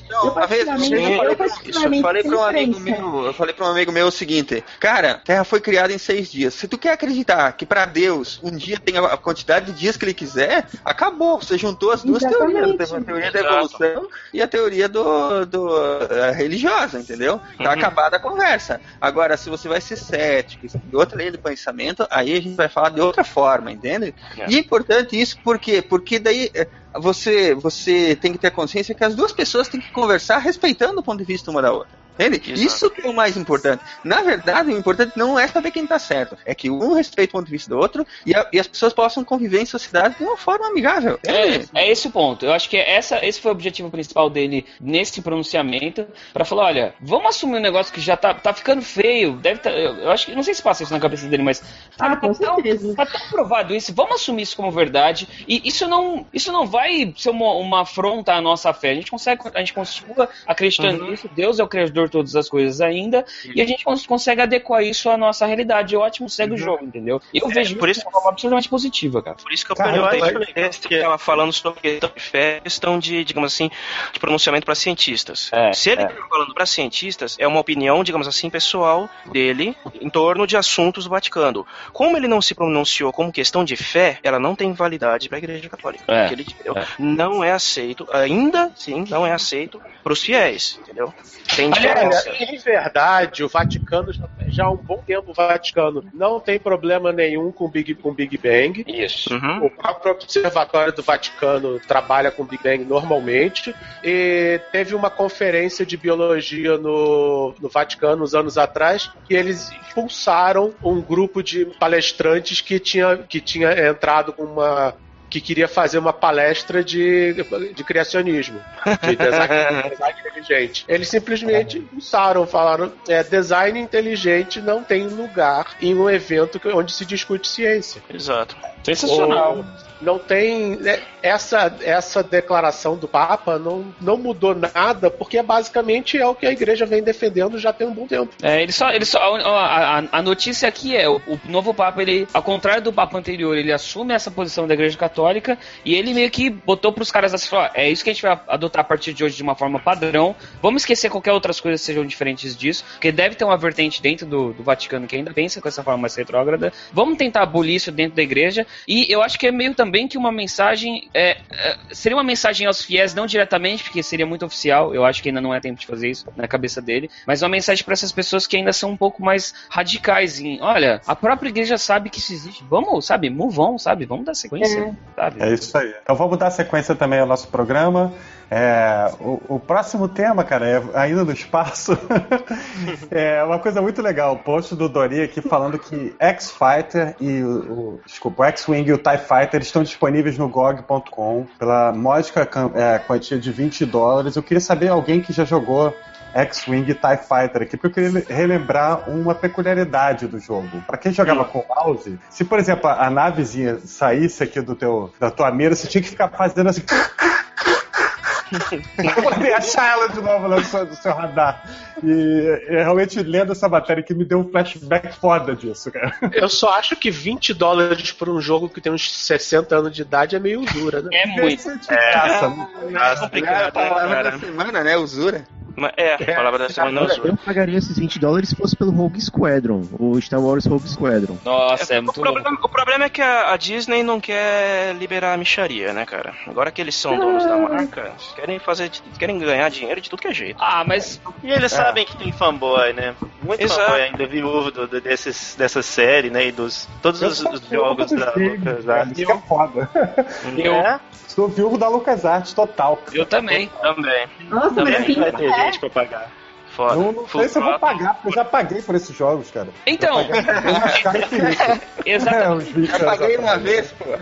Eu falei para um amigo meu o seguinte: cara, a Terra foi criada em 6 dias. Se tu quer acreditar que para Deus um dia tem a quantidade de dias que ele quiser, acabou. Você juntou as duas teorias. Teve a teoria da evolução e a teoria religiosa, entendeu? Tá acabada a conversa. Agora, se você vai ser cético, de outra linha de pensamento, aí a gente vai falar de outra forma, entende? E é importante isso porque daí você tem que ter consciência que as duas pessoas têm que conversar respeitando o ponto de vista uma da outra. Entende? Isso que é o mais importante. Na verdade, o importante não é saber quem está certo. É que um respeite o ponto de vista do outro e as pessoas possam conviver em sociedade de uma forma amigável. É esse o ponto. Eu acho que esse foi o objetivo principal dele nesse pronunciamento, para falar, olha, vamos assumir um negócio que já tá ficando feio. Eu acho que, não sei se passa isso na cabeça dele, mas com certeza. Tá tão provado isso. Vamos assumir isso como verdade. E isso não vai ser uma afronta à nossa fé. A gente continua acreditando nisso. Deus é o criador de todas as coisas ainda, e a gente consegue adequar isso à nossa realidade. Ótimo, segue o jogo, entendeu? Eu vejo isso de forma absolutamente positiva, cara. Por isso que eu estava falando sobre questão de fé, questão de, digamos assim, de pronunciamento para cientistas. Se ele está falando para cientistas, é uma opinião, digamos assim, pessoal dele em torno de assuntos do Vaticano. Como ele não se pronunciou como questão de fé, ela não tem validade para a Igreja Católica. Não é aceito, ainda sim, não é aceito para os fiéis, entendeu? Tem diferença. Em verdade, o Vaticano, já há um bom tempo, o Vaticano não tem problema nenhum com Big Bang. Isso. O próprio Observatório do Vaticano trabalha com Big Bang normalmente. E teve uma conferência de biologia no Vaticano, uns anos atrás, que eles expulsaram um grupo de palestrantes que tinha entrado com que queria fazer uma palestra de criacionismo, de design inteligente. Eles simplesmente falaram, design inteligente não tem lugar em um evento onde se discute ciência. Exato. Sensacional. Não tem... Essa declaração do Papa não mudou nada, porque basicamente é o que a igreja vem defendendo já tem um bom tempo. A notícia aqui é, o novo Papa, ele, ao contrário do Papa anterior, ele assume essa posição da Igreja Católica e ele meio que botou pros caras assim, é isso que a gente vai adotar a partir de hoje de uma forma padrão, vamos esquecer qualquer outras coisas que sejam diferentes disso, porque deve ter uma vertente dentro do Vaticano que ainda pensa com essa forma mais retrógrada, vamos tentar abolir isso dentro da igreja, e eu acho que é meio também que uma mensagem, seria uma mensagem aos fiéis, não diretamente, porque seria muito oficial, eu acho que ainda não é tempo de fazer isso na cabeça dele, mas uma mensagem para essas pessoas que ainda são um pouco mais radicais em, olha, a própria igreja sabe que isso existe, vamos, sabe, move on, sabe, vamos dar sequência, sabe? É isso aí. Então vamos dar sequência também ao nosso programa. O próximo tema, cara, é ainda no espaço. É uma coisa muito legal, o post do Dori aqui falando que X-Fighter e o X-Wing e o TIE Fighter estão disponíveis no GOG.com pela módica quantia de $20. Eu queria saber alguém que já jogou X-Wing e TIE Fighter aqui, porque eu queria relembrar uma peculiaridade do jogo. Pra quem jogava com mouse, se, por exemplo, a navezinha saísse aqui da tua mira, você tinha que ficar fazendo assim pra poder achar ela de novo no seu radar. E realmente, lendo essa matéria que me deu um flashback foda disso, cara. Eu só acho que $20 por um jogo que tem uns 60 anos de idade é meio usura, né? É muito. É a palavra da semana, né? Usura. A palavra da semana é usura. Eu pagaria esses $20 se fosse pelo Rogue Squadron, o Star Wars Rogue Squadron. Nossa, é muito o problema é que a Disney não quer liberar a mixaria, né, cara? Agora que eles são donos da marca, querem ganhar dinheiro de tudo que é jeito. Mas... E eles sabem que tem fanboy, né? Muito fanboy ainda viúvo dessa série, né? E todos os jogos da LucasArts. Isso é foda. Sou viúvo da LucasArts total. Eu também. Nossa, também vai ter gente pra pagar. Foda. Não sei se eu vou pagar, porque eu já paguei por esses jogos, cara. Então. Exatamente. Eu paguei uma vez, pô.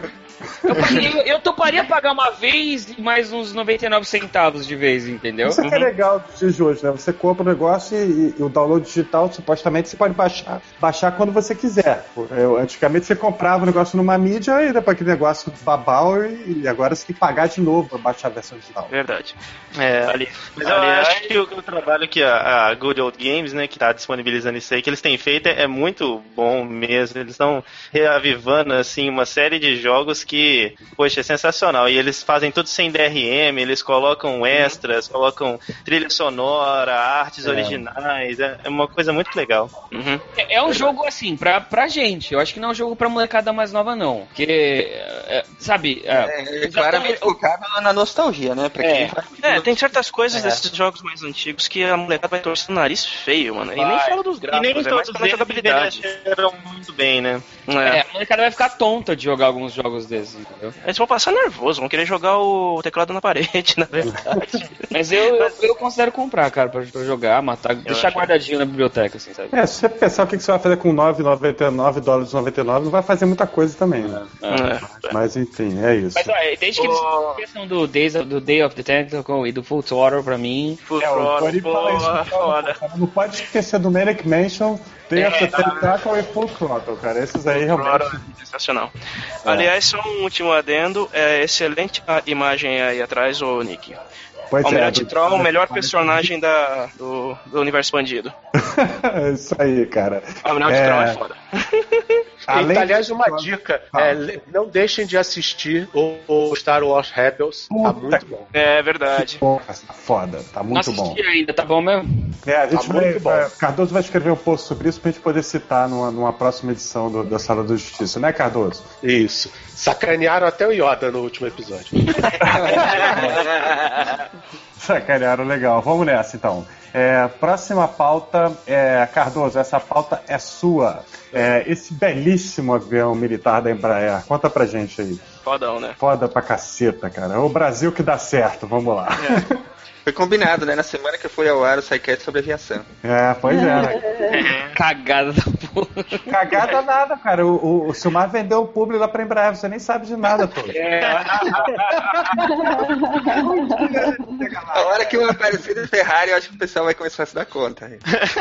Eu toparia pagar uma vez e mais uns 99 centavos de vez, entendeu? Isso que é legal dos dias de hoje, né? Você compra o negócio e o download digital, supostamente, você pode baixar quando você quiser. Antigamente você comprava o negócio numa mídia e depois aquele negócio babau e agora você tem que pagar de novo pra baixar a versão digital. Verdade. Mas eu acho que o trabalho que a Good Old Games, né, que tá disponibilizando isso aí, que eles têm feito é muito bom mesmo. Eles estão reavivando, assim, uma série de jogos que, poxa, é sensacional. E eles fazem tudo sem DRM, eles colocam extras, colocam trilha sonora, artes originais, é uma coisa muito legal. É um jogo, assim, pra gente. Eu acho que não é um jogo pra molecada mais nova, não. Porque, sabe... claramente focado na nostalgia, né? Pra quem tem certas coisas desses jogos mais antigos que a molecada vai torcer o nariz feio, mano. E nem fala dos gráficos, e nem todos mais pela jogabilidade. Eram muito bem, né? A molecada vai ficar tonta de jogar alguns jogos desses, entendeu? Eles vão passar nervoso, vão querer jogar o teclado na parede, na verdade. Mas eu considero comprar, cara, pra jogar, matar, deixar guardadinho na biblioteca, assim, sabe? Se você pensar o que você vai fazer com $9,99, não vai fazer muita coisa também, né? Mas enfim, é isso. Mas desde que eles esqueçam do Day of the Tentacle e do Full Throttle, pra mim... Full Throttle, foda. Não pode esquecer do Manic Mansion, Day of the Tentacle e Full Throttle, cara. Esses aí realmente... Sensacional. Aliás, só um último adendo, excelente a imagem aí atrás, ô Nick. Almirante Troll, o melhor personagem do universo expandido. É isso aí, cara. Almirante Troll é foda. Aliás, uma dica, não deixem de assistir o Star Wars Rebels, tá muito bom. É verdade. Tá foda, tá muito bom. Ainda, tá bom mesmo? A gente Cardoso vai escrever um post sobre isso pra gente poder citar numa próxima edição da Sala da Justiça, né, Cardoso? Isso. Sacanearam até o Yoda no último episódio. Sacanearam, legal. Vamos nessa, então. Próxima pauta, Cardoso, essa pauta é sua. Esse belíssimo avião militar da Embraer, conta pra gente aí. Fodão, né? Foda pra caceta, cara. É o Brasil que dá certo, vamos lá. Foi combinado, né? Na semana que foi ao ar o SciCast sobre aviação. Pois é. Cagada da porra. Cagada nada, cara. O Silmar vendeu o público lá pra Embraer, você nem sabe de nada, pô. A hora que eu aparecer no Ferrari, eu acho que o pessoal vai começar a se dar conta.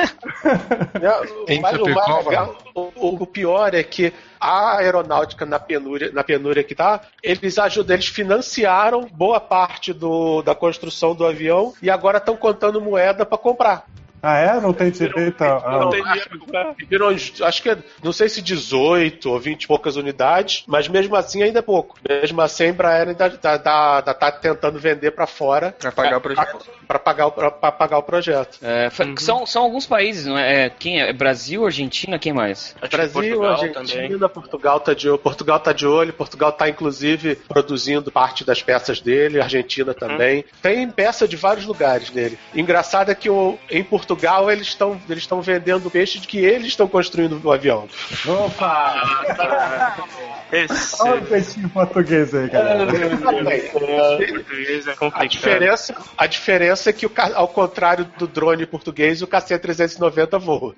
O pior é que a aeronáutica na penúria que tá, eles financiaram boa parte da construção do avião e agora estão contando moeda para comprar. Ah, é? Não tem direito Não tem dinheiro. Acho que não sei se 18 ou 20 e poucas unidades, mas mesmo assim ainda é pouco. Mesmo assim a Embraer ainda tá tentando vender para fora para pagar o projeto. Para pagar o projeto. São alguns países, não é? Quem é? Brasil, Argentina, quem mais? Brasil, Argentina, Portugal tá de olho. Portugal tá inclusive produzindo parte das peças dele, Argentina também. Tem peça de vários lugares nele. Engraçado é que em Portugal eles estão vendendo peixe de que eles estão construindo o avião. Opa! Olha o peixinho português aí, galera. Português é complicado. A diferença é que, ao contrário do drone português, o KC-390 voa.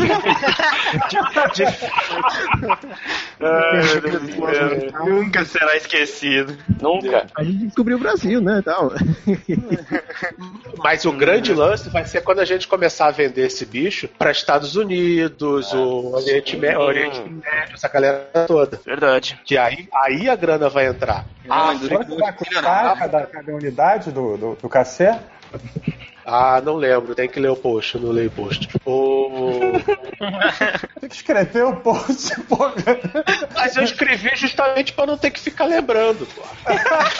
Nunca será esquecido. Nunca. A gente descobriu o Brasil, né? Tal. Mas o grande lance vai ser quando a gente começar a vender esse bicho para Estados Unidos, o Oriente Médio, essa galera toda. Verdade. Que aí a grana vai entrar. Quanto vai custar cada unidade do KC? Não lembro, tem que ler o post, eu não leio o post. Tem que escrever o post, porra. Mas eu escrevi justamente para não ter que ficar lembrando, porra.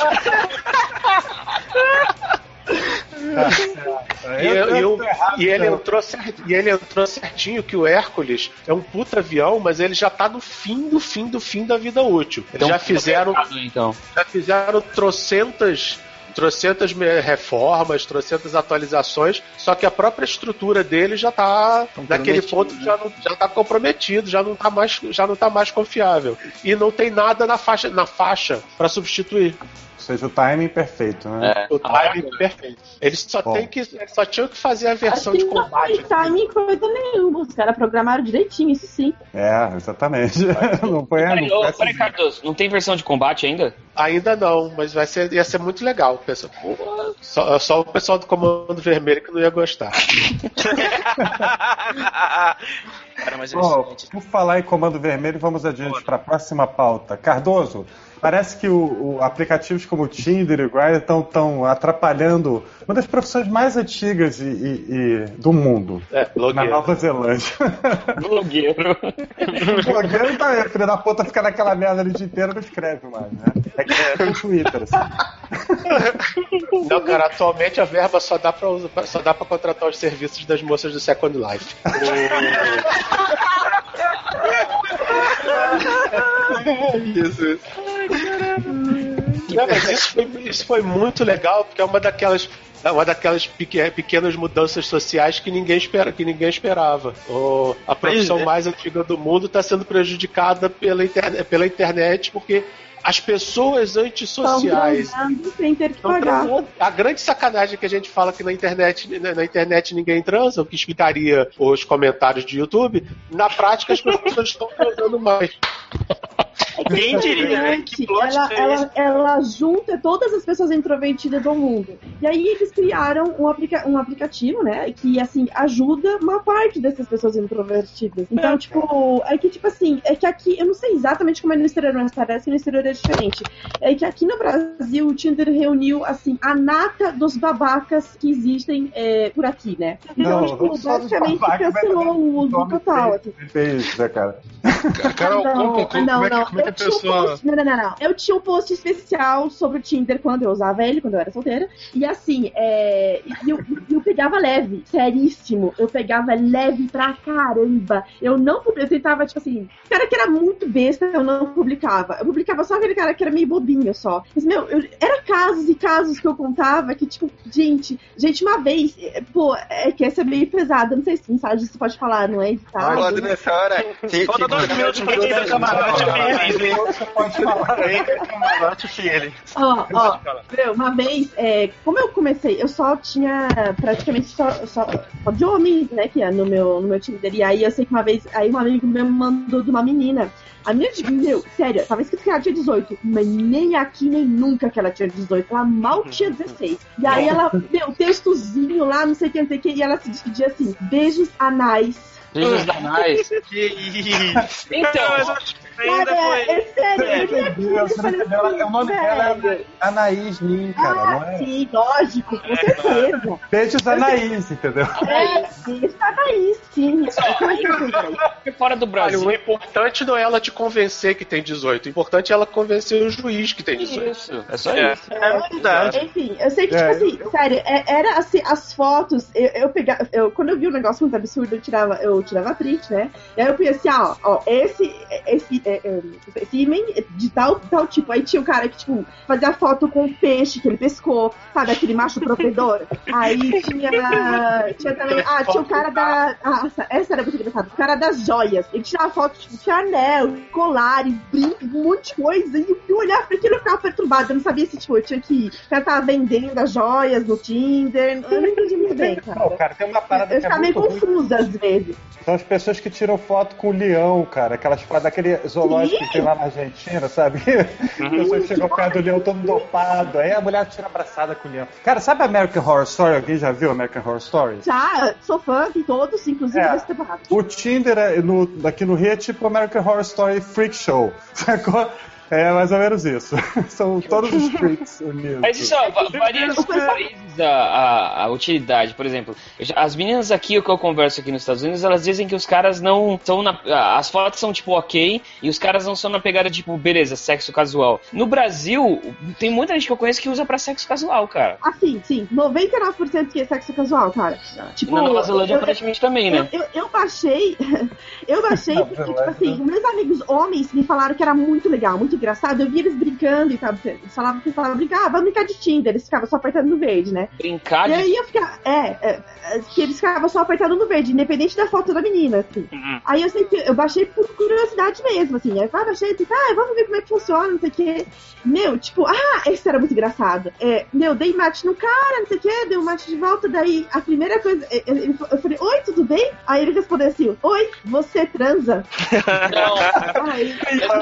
E ele entrou certinho que o Hércules é um puta avião, mas ele já tá no fim da vida útil. Eles já fizeram trocentas reformas, trocentas atualizações, só que a própria estrutura dele já tá naquele ponto que já tá comprometido, já não tá mais confiável. E não tem nada na faixa para substituir. Ou seja, o timing perfeito, né? O timing perfeito. Eles só tinham que fazer a versão de combate. Não tem timing coisa nenhuma. Os caras programaram direitinho, isso sim. Exatamente. Não foi Peraí, Cardoso, não tem versão de combate ainda? Ainda não, mas ia ser muito legal, pessoal. Só o pessoal do Comando Vermelho que não ia gostar. Cara, mas por falar em Comando Vermelho, vamos adiante para a próxima pauta. Cardoso, parece que aplicativos como o Tinder e o Grindr estão atrapalhando uma das profissões mais antigas do mundo. Na Nova Zelândia. Blogueiro. Blogueiro tá aí, filho da puta fica naquela merda ali o dia inteiro e não escreve mais, né? É no Twitter, assim. Não, cara, atualmente a verba só dá pra contratar os serviços das moças do Second Life. Jesus. Não, mas isso foi muito legal, porque é uma daquelas pequenas mudanças sociais que ninguém esperava. A profissão mais antiga do mundo está sendo prejudicada pela internet, porque as pessoas antissociais. Sem ter que pagar. A grande sacanagem que a gente fala que na internet ninguém transa, o que explicaria os comentários de YouTube, na prática as pessoas estão transando mais. Quem diria, né? Que plot ela junta todas as pessoas introvertidas do mundo. E aí eles criaram um aplicativo, né? Que, assim, ajuda uma parte dessas pessoas introvertidas. Então, é que aqui, eu não sei exatamente como é no exterior, mas parece que no exterior é diferente. É que aqui no Brasil o Tinder reuniu, assim, a nata dos babacas que existem por aqui, né? Então, basicamente cancelou o uso total. Isso, né, cara? Carol, como é que a pessoa... Não. Eu tinha um post especial sobre o Tinder quando eu usava ele, quando eu era solteira. E assim, eu pegava leve, seríssimo. Eu pegava leve pra caramba. Eu tentava, tipo assim, cara que era muito besta, eu não publicava. Eu publicava só aquele cara que era meio bobinho só. Mas, era casos e casos que eu contava que, tipo, gente, uma vez, que essa é meio pesada. Não sei se mensagem você pode falar, não é editado. Nessa hora. Toda 2 minutos pra quem camarada. Você pode falar. Camarote filho. Uma vez, como eu comecei, eu só tinha praticamente só de homens, né, que é no meu Tinder. E aí eu sei que uma vez, aí um amigo meu me mandou de uma menina. A menina, sério, tava escrito que ela tinha 18, mas nem aqui nem nunca que ela tinha 18. Ela mal tinha 16. E aí ela, textozinho lá, não sei o que, e ela se despedia assim: beijos anais. Beijos anais. Que isso. Então, O nome dela é Anaís Nin, cara, não é? Sim, lógico, com certeza. Beijos Anaís, entendeu? Beijos Anaís, sim. Fora do Brasil. Olha, o importante não é ela te convencer que tem 18. O importante é ela convencer o juiz que tem 18. Isso, é só isso. É verdade. Enfim, eu sei que, tipo assim, sério, era assim, as fotos, eu pegava, quando eu vi um negócio muito absurdo, eu tirava print, né? E aí eu pensei assim, esse imen de tal tipo. Aí tinha o cara que, tipo, fazia foto com o peixe que ele pescou, sabe? Aquele macho provedor. Aí tinha também, tinha o cara da... essa era muito engraçada. O cara das joias. Ele tirava foto, tipo, de anel, colar, brinco, um monte de coisa. E eu olhava pra aquilo e ficava perturbado. Eu não sabia se, tipo, eu tinha que... O cara tava vendendo as joias no Tinder. Eu não entendi muito bem, cara. Não, cara, tem uma parada eu ficava meio confusa às vezes. São as pessoas que tiram foto com o leão, cara. Aquelas fotos daquele zoológico que tem lá na Argentina, sabe? As pessoas chegam perto do leão todo dopado. Aí a mulher tira abraçada com o leão. Cara, sabe American Horror Story? Alguém já viu American Horror Story? Já, sou fã de todos, inclusive desse temporada. O Tinder aqui no Rio é tipo American Horror Story Freak Show. Sacou? É mais ou menos isso. São todos os freaks unidos. Mas isso, varia nos países a utilidade. Por exemplo, as meninas aqui, o que eu converso aqui nos Estados Unidos, elas dizem que os caras não são as fotos são tipo ok, e os caras não são na pegada tipo, beleza, sexo casual. No Brasil, tem muita gente que eu conheço que usa pra sexo casual, cara. Sim. 99% que é sexo casual, cara. Tipo, na Nova Zelândia, aparentemente também, né? Eu baixei porque, tipo assim, meus amigos homens me falaram que era muito legal, muito engraçado. Eu vi eles brincando e tal. Eles falavam brincar, vamos brincar de Tinder. Eles ficavam só apertando no verde, né? Brincar de... E aí eu ficava... que eles ficavam só apertando no verde, independente da foto da menina, assim. Aí eu sei que eu baixei por curiosidade mesmo, assim. Aí eu baixei e vamos ver como é que funciona, não sei o quê. Tipo, esse era muito engraçado. Dei match no cara, não sei o quê, dei um match de volta, daí a primeira coisa... Eu falei, oi, tudo bem? Aí ele respondeu assim, oi, você transa? Não. Aí,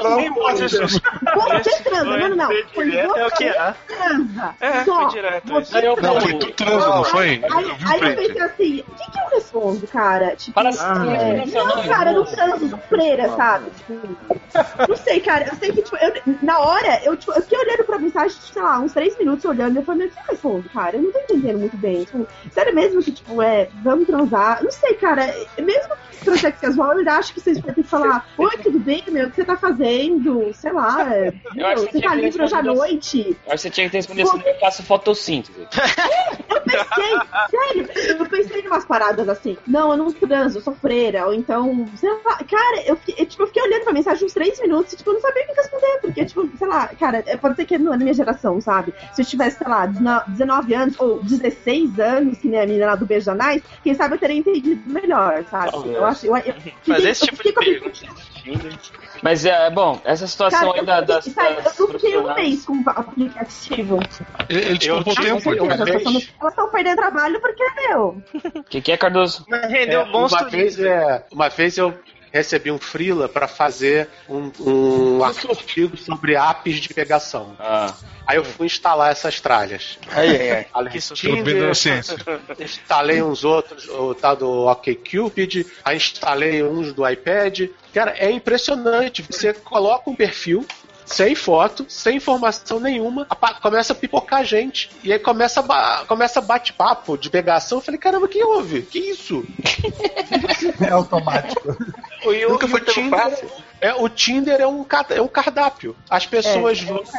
você transa, não. Foi você transa. Foi direto. Não, foi tu transa, não foi? Aí eu pensei assim, o que eu respondo, cara? Tipo, não, cara, eu não transo, sou freira, sabe? Tipo, não sei, cara, eu sei que, tipo, na hora, eu fiquei olhando pra mensagem, sei lá, uns 3 minutos olhando, eu falei, o que eu respondo, cara? Eu não tô entendendo muito bem. Tipo, sério mesmo que, tipo, vamos transar? Não sei, cara, mesmo que transexo casual, eu ainda acho que vocês vão ter que falar, oi, tudo bem, meu, o que você tá fazendo? Sei lá, você tá livre hoje à noite? Eu acho que você tinha que ter respondido assim, eu faço fotossíntese. Eu pensei, eu pensei em umas paradas assim, não, eu não transo, eu sou freira, ou então, sei lá, cara, eu fiquei olhando pra mensagem uns 3 minutos e, tipo, eu não sabia o que responder, porque, tipo, sei lá, cara, pode ser que não é da minha geração, sabe? Se eu tivesse, sei lá, 19 anos, ou 16 anos, que nem a menina lá do Beijo Anais, quem sabe eu teria entendido melhor, sabe? Eu acho, Mas esse tipo de pergunta. Mas, bom, essa situação cara, aí das eu fiquei um mês com o aplicativo. Ele te poupou tempo. Elas estão perdendo trabalho porque, meu... O que é, Cardoso? Mas rendeu bons Uma vez eu recebi um freela para fazer um artigo sobre apps de pegação. Aí eu fui instalar essas tralhas. Que Tinder, instalei uns outros, o tal do OkCupid, aí instalei uns do iPad. Cara, é impressionante. Você coloca um perfil sem foto, sem informação nenhuma, começa a pipocar gente. E aí começa bate-papo de pegação. Eu falei, caramba, o que houve? Que isso? É automático. Nunca foi tão fácil. O Tinder é um cardápio. As pessoas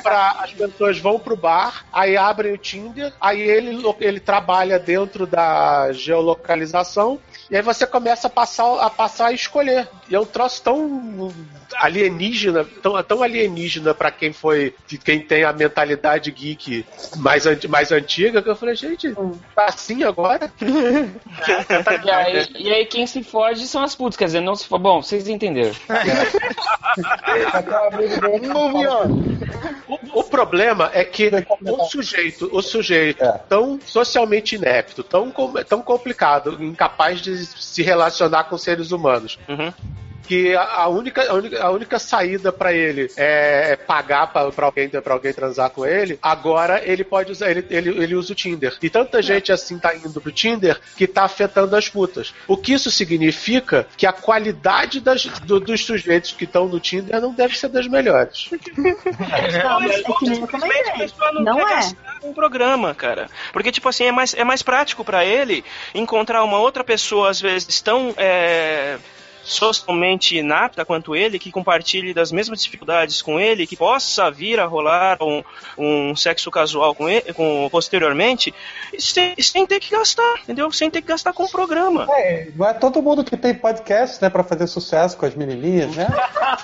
vão pro bar, aí abrem o Tinder, aí ele trabalha dentro da geolocalização, e aí você começa a passar a escolher. E é um troço tão alienígena, tão alienígena pra quem tem a mentalidade geek mais antiga, que eu falei, gente, tá assim agora? E aí quem se foge são as putas, quer dizer, não se for. Bom, vocês entenderam. O problema é que o sujeito tão socialmente inepto, tão complicado, incapaz de se relacionar com seres humanos, que a única saída pra ele é pagar pra alguém transar com ele, agora ele pode usar, ele usa o Tinder. E tanta gente assim tá indo pro Tinder que tá afetando as putas. O que isso significa? Que a qualidade dos sujeitos que estão no Tinder não deve ser das melhores. Não é um programa, cara. Porque, tipo assim, é mais prático pra ele encontrar uma outra pessoa, às vezes, tão socialmente inapta quanto ele, que compartilhe das mesmas dificuldades com ele, que possa vir a rolar um sexo casual com ele, posteriormente, sem ter que gastar, entendeu? Sem ter que gastar com o programa. Não é todo mundo que tem podcast, né, pra fazer sucesso com as menininhas, né?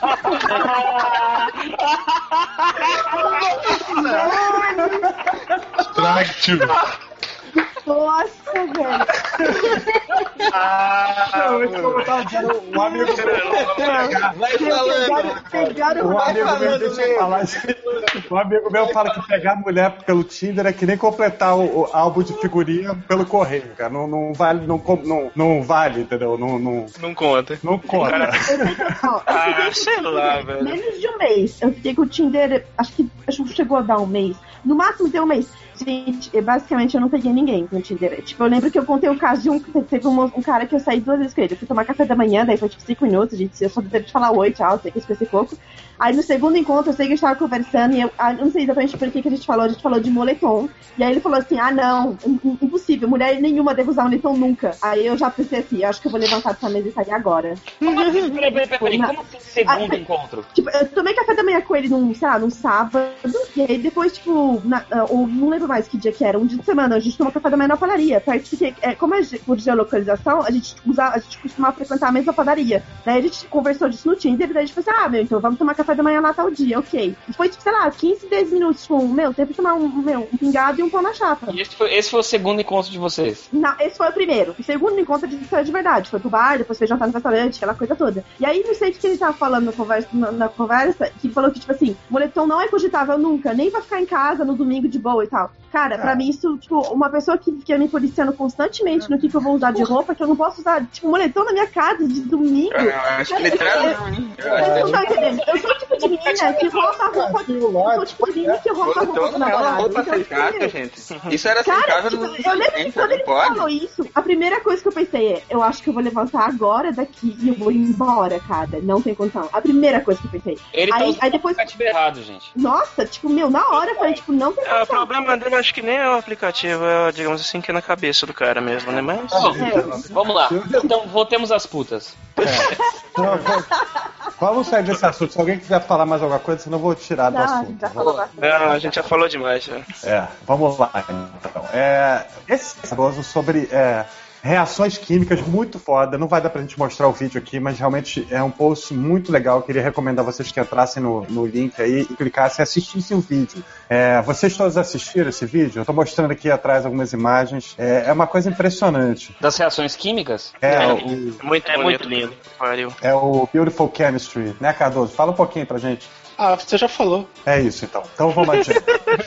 Nossa, velho. Eu tava dizendo, um amigo um amigo meu fala que pegar mulher pelo Tinder é que nem completar o álbum de figurinha pelo correio, cara. Não vale, entendeu? Não conta. Não conta. Sei lá, velho. Menos de um mês. Eu fiquei com o Tinder, acho que chegou a dar um mês. No máximo deu um mês. Gente, basicamente eu não peguei ninguém no Tinder. Tipo, eu lembro que eu contei o caso de teve um cara que eu saí 2 vezes com ele. Eu fui tomar café da manhã, daí foi tipo 5 minutos, eu só teve de falar oi, tchau, sei que eu esqueci pouco. Aí no segundo encontro, eu sei que a gente tava conversando e eu não sei exatamente por que a gente falou de moletom. E aí ele falou assim, não, impossível, mulher nenhuma deve usar moletom nunca. Aí eu já pensei assim, eu acho que eu vou levantar dessa mesa e sair agora. Peraí, como assim segundo encontro? Tipo, eu tomei café da manhã com ele num sábado, e aí depois, tipo, não lembro mais que dia que era, um dia de semana, a gente tomou café da manhã na padaria, porque como é por geolocalização, a gente costumava frequentar a mesma padaria. Daí a gente conversou disso no Tinder, e daí a gente falou assim, então vamos tomar café da manhã lá tal dia, ok. E foi, tipo, sei lá, 15, 10 minutos, tipo, tempo de tomar um pingado e um pão na chapa. E esse foi o segundo encontro de vocês? Não, esse foi o primeiro. O segundo encontro a gente saiu de verdade, foi pro bar, depois foi jantar no restaurante, aquela coisa toda. E aí, não sei o que ele tava falando na conversa, que falou que, tipo assim, moletom não é cogitável nunca, nem pra ficar em casa no domingo de boa e tal. Cara, pra mim isso, tipo, uma pessoa que fica me policiando constantemente no que eu vou usar de roupa, que eu não posso usar, tipo, moletom na minha casa de domingo. Acho que ele traz. Eu não tô entendendo. Eu sou tipo de menina que roupa a roupa. Eu sou tipo de menina que roupa a roupa do namorado. Roupa aceitável, gente. Isso era aceitável no eu lembro que quando ele falou isso, a primeira coisa que eu pensei é, eu acho que eu vou levantar agora daqui e eu vou embora, cara. Não tem condição. A primeira coisa que eu pensei. Aí depois errado, gente. Nossa, tipo, na hora eu falei, tipo, não tem condição. O problema dele acho que nem é o aplicativo, digamos assim, que é na cabeça do cara mesmo, né? Mas. Vamos lá. Então, voltemos às putas. Vamos sair desse assunto. Se alguém quiser falar mais alguma coisa, senão eu vou tirar do assunto. Não, a gente já falou demais. Já. Vamos lá, então. Esse famoso sobre reações químicas muito foda. Não vai dar pra gente mostrar o vídeo aqui, mas realmente é um post muito legal. Eu queria recomendar vocês que entrassem no link aí e clicassem e assistissem o vídeo. Vocês todos assistiram esse vídeo? Eu tô mostrando aqui atrás algumas imagens. É uma coisa impressionante. Das reações químicas? Muito lindo. É o Beautiful Chemistry, né, Cardoso? Fala um pouquinho pra gente. Você já falou. É isso, então. Então vamos adiante.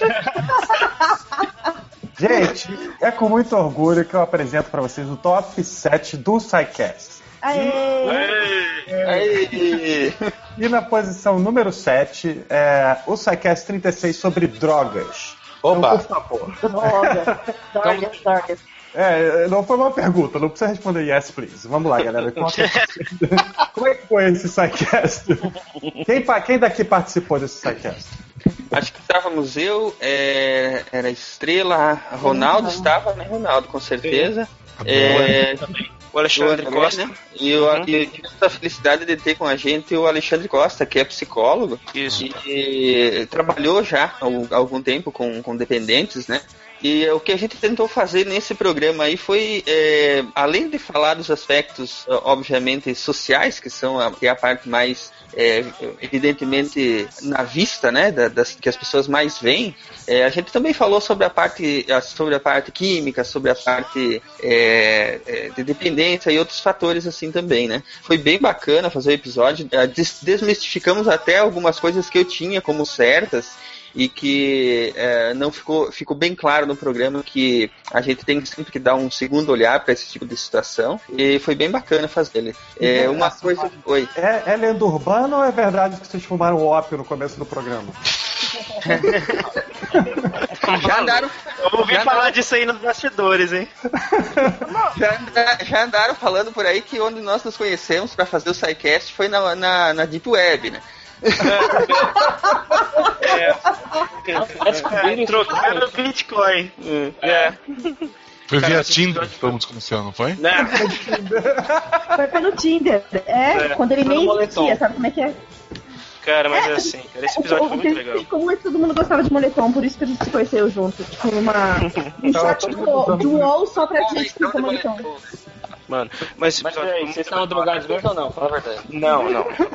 Gente, é com muito orgulho que eu apresento pra vocês o top 7 do SciCast. E na posição número 7, o SciCast 36 sobre drogas. Opa! Então, por favor. Drogas. Não foi uma pergunta, não precisa responder yes, please. Vamos lá, galera. Como é que foi esse SciCast? Quem daqui participou desse SciCast? Acho que estávamos era Estrela, Ronaldo estava, né? Ronaldo, com certeza. O Alexandre Costa. Né? E eu tive a felicidade de ter com a gente o Alexandre Costa, que é psicólogo. Isso. E trabalhou já há algum tempo com dependentes, né? E o que a gente tentou fazer nesse programa aí foi, além de falar dos aspectos, obviamente, sociais, que é a parte mais, evidentemente, na vista, né, que as pessoas mais veem, a gente também falou sobre a parte química, sobre a parte de dependência inteligência e outros fatores assim também, né? Foi bem bacana fazer o episódio, desmistificamos até algumas coisas que eu tinha como certas e que não ficou bem claro no programa que a gente tem sempre que dar um segundo olhar para esse tipo de situação, e foi bem bacana fazer ele. Uma coisa... Oi. É lenda urbana ou é verdade que vocês fumaram ópio no começo do programa? Eu ouvi falar disso aí nos bastidores, hein? Já andaram falando por aí que onde nós nos conhecemos para fazer o SciCast foi na Deep Web, né? Trocaram Bitcoin. Foi via Tinder que todo mundo se conheceu, não foi? Foi pelo Tinder. Quando ele nem existia, sabe como é que é? Cara, mas é assim, cara, esse episódio foi muito legal. Como é que todo mundo gostava de moletom, por isso que a gente se conheceu junto. Tipo, um chat do UOL só pra gente explicar moletom. Mano, mas vocês estão drogados mesmo ou não? Fala a verdade. Não.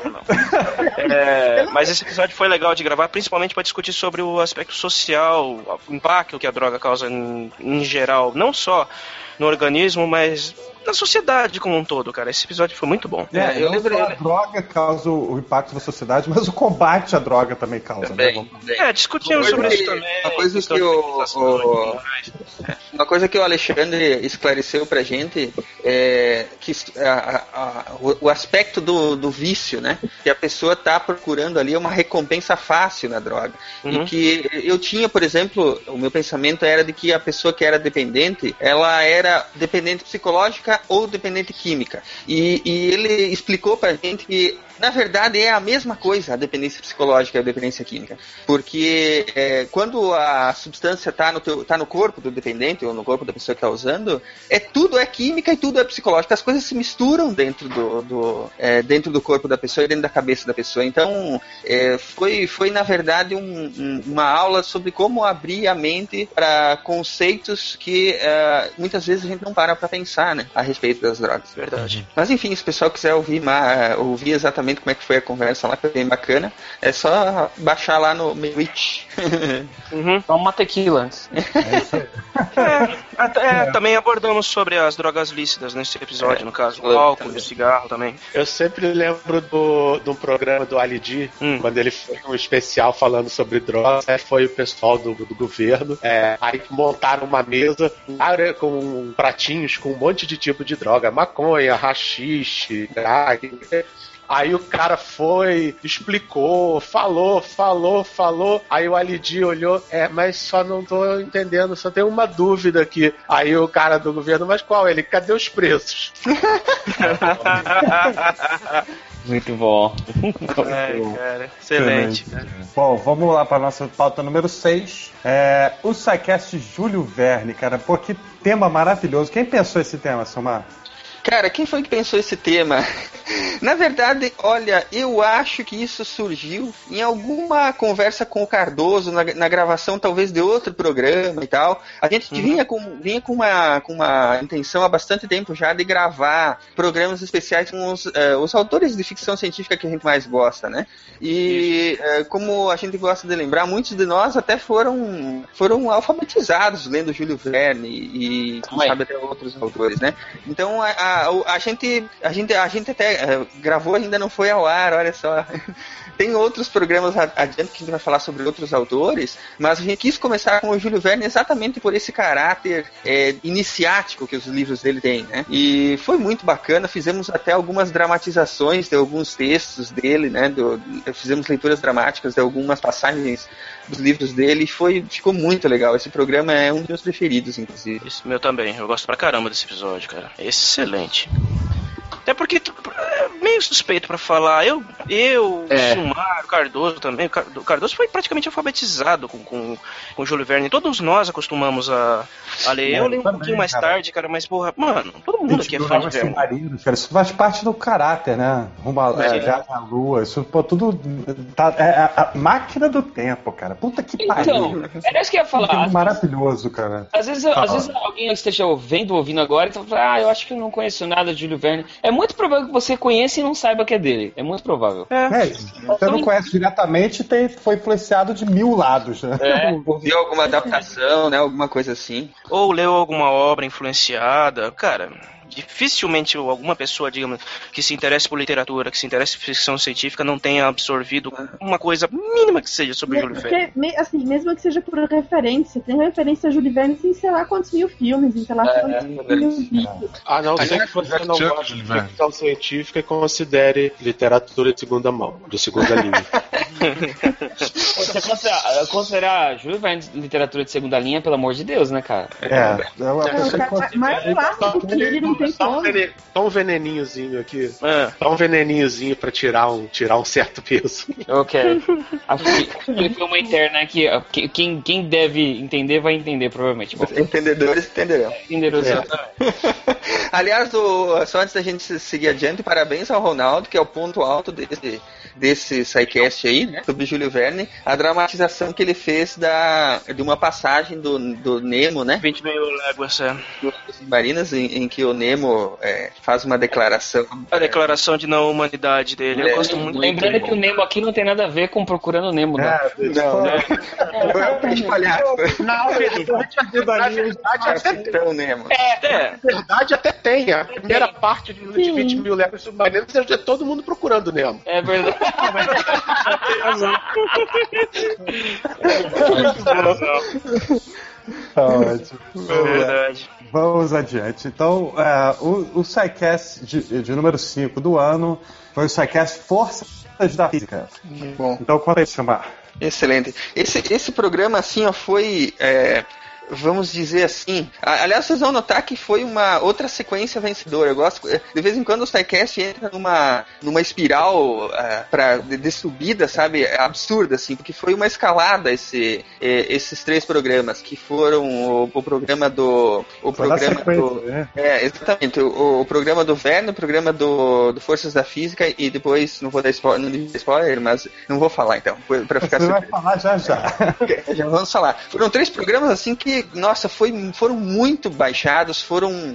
Mas esse episódio foi legal de gravar, principalmente para discutir sobre o aspecto social, o impacto que a droga causa em geral, não só no organismo, mas na sociedade como um todo, cara. Esse episódio foi muito bom. Eu lembro que a droga causa o impacto na sociedade, mas o combate à droga também causa. Também. Né? Discutimos sobre isso também. Uma coisa que o Alexandre esclareceu pra gente é que o aspecto do vício, né? Que a pessoa tá procurando ali uma recompensa fácil na droga. E que eu tinha, por exemplo, o meu pensamento era de que a pessoa que era dependente, ela era dependente psicológica ou dependente química. E ele explicou pra gente que, na verdade, é a mesma coisa, a dependência psicológica e a dependência química. Porque quando a substância tá no corpo do dependente ou no corpo da pessoa que está usando, tudo é química e tudo é psicológico. As coisas se misturam dentro do corpo da pessoa e dentro da cabeça da pessoa. Então, foi na verdade, uma aula sobre como abrir a mente para conceitos que muitas vezes a gente não para pensar, né, a respeito das drogas. Verdade. Mas enfim, se o pessoal quiser ouvir exatamente como é que foi a conversa lá, foi bem bacana, é só baixar lá no Twitch. Toma uma tequila antes. Também abordamos sobre as drogas lícitas nesse episódio, no caso, o álcool e o cigarro também. Eu sempre lembro do programa do Ali G, quando ele fez um especial falando sobre drogas, foi o pessoal do governo, aí montaram uma mesa com pratinhos com um monte de tipo de droga, maconha, haxixe, crack. Aí o cara foi, explicou, falou. Aí o Alidi olhou, mas só não tô entendendo, só tenho uma dúvida aqui. Aí o cara do governo, mas qual? Ele, cadê os preços? Muito bom. Cara, excelente. Cara. Bom, vamos lá para nossa pauta número 6. O SciCast Júlio Verne, cara. Pô, que tema maravilhoso. Quem pensou esse tema, Silmar? Cara, quem foi que pensou esse tema? Na verdade, olha, eu acho que isso surgiu em alguma conversa com o Cardoso, na gravação talvez de outro programa e tal. A gente vinha com uma intenção há bastante tempo já de gravar programas especiais com os autores de ficção científica que a gente mais gosta, né? E como a gente gosta de lembrar, muitos de nós até foram alfabetizados lendo Júlio Verne e sabe, até outros autores, né? Então a gente até gravou, ainda não foi ao ar, olha só. Tem outros programas adiante que a gente vai falar sobre outros autores, mas a gente quis começar com o Júlio Verne exatamente por esse caráter iniciático que os livros dele têm, né? E foi muito bacana, fizemos até algumas dramatizações de alguns textos dele, né? Fizemos leituras dramáticas de algumas passagens dos livros dele e ficou muito legal. Esse programa é um dos meus preferidos, inclusive. Esse meu também, eu gosto pra caramba desse episódio, cara. Excelente. Até porque é meio suspeito pra falar. Eu Silmar, o Cardoso também. O Cardoso foi praticamente alfabetizado com o Júlio Verne. Todos nós acostumamos a ler. Eu leio um pouquinho mais tarde, cara, mas porra, mano, todo mundo aqui é fã de Verne. Cara, isso faz parte do caráter, né? Viagem à Lua, isso tudo a máquina do tempo, cara. Puta que pariu. Então, era isso que eu ia falar. Maravilhoso, cara. Às vezes alguém esteja ouvindo agora e fala, eu acho que eu não conheço nada de Júlio Verne. É muito provável que você conheça e não saiba que é dele. É muito provável. Você não conhece diretamente e foi influenciado de 1000 lados, né? Ouviu alguma adaptação, né? Alguma coisa assim. Ou leu alguma obra influenciada. Cara, dificilmente alguma pessoa, digamos, que se interesse por literatura, que se interesse por ficção científica, não tenha absorvido uma coisa mínima que seja sobre Júlio Verne. Assim, mesmo que seja por referência, tem referência a Júlio Verne em sei lá quantos mil filmes, em sei lá quantos mil vídeos. A não ser que você não goste de ficção científica e considere literatura de segunda mão, de segunda linha. Você considerar Júlio Verne literatura de segunda linha, pelo amor de Deus, né, cara? Mais fácil que ele não tem como. Só um veneninhozinho aqui. Só um veneninhozinho pra tirar um certo peso. Ok. Acho que foi uma interna que quem deve entender vai entender, provavelmente. Bom, entendedores entenderão. Aliás, só antes da gente seguir adiante, parabéns ao Ronaldo, que é o ponto alto desse SciCast aí, né, sobre Júlio Verne, a dramatização que ele fez de uma passagem do Nemo, né? 20 mil léguas, submarinas, em que o Nemo faz uma declaração. A declaração de não humanidade dele. Eu gosto muito. Lembrando que o Nemo aqui não tem nada a ver com Procurando Nemo, né? Não, né? Na verdade até tem. A primeira parte de 20 mil léguas submarinas é todo mundo procurando Nemo. É verdade. Ótimo. Verdade. Vamos adiante. Então, o SciCast de número 5 do ano foi o SciCast Forças da Física. Bom. Então, quanto é isso, chamar? Excelente. Esse programa, assim, ó, foi... vamos dizer assim. Aliás, vocês vão notar que foi uma outra sequência vencedora. Eu gosto. De vez em quando o SciCast entra numa espiral de subida, sabe? Absurda, assim, porque foi uma escalada esses três programas, que foram o programa do. Exatamente. O programa do Verne, o programa do Forças da Física, e depois, não vou dar spoiler, mas não vou falar então. Pra ficar Você vai falar já. Já vamos falar. Foram três programas assim que, nossa, foram muito baixados, foram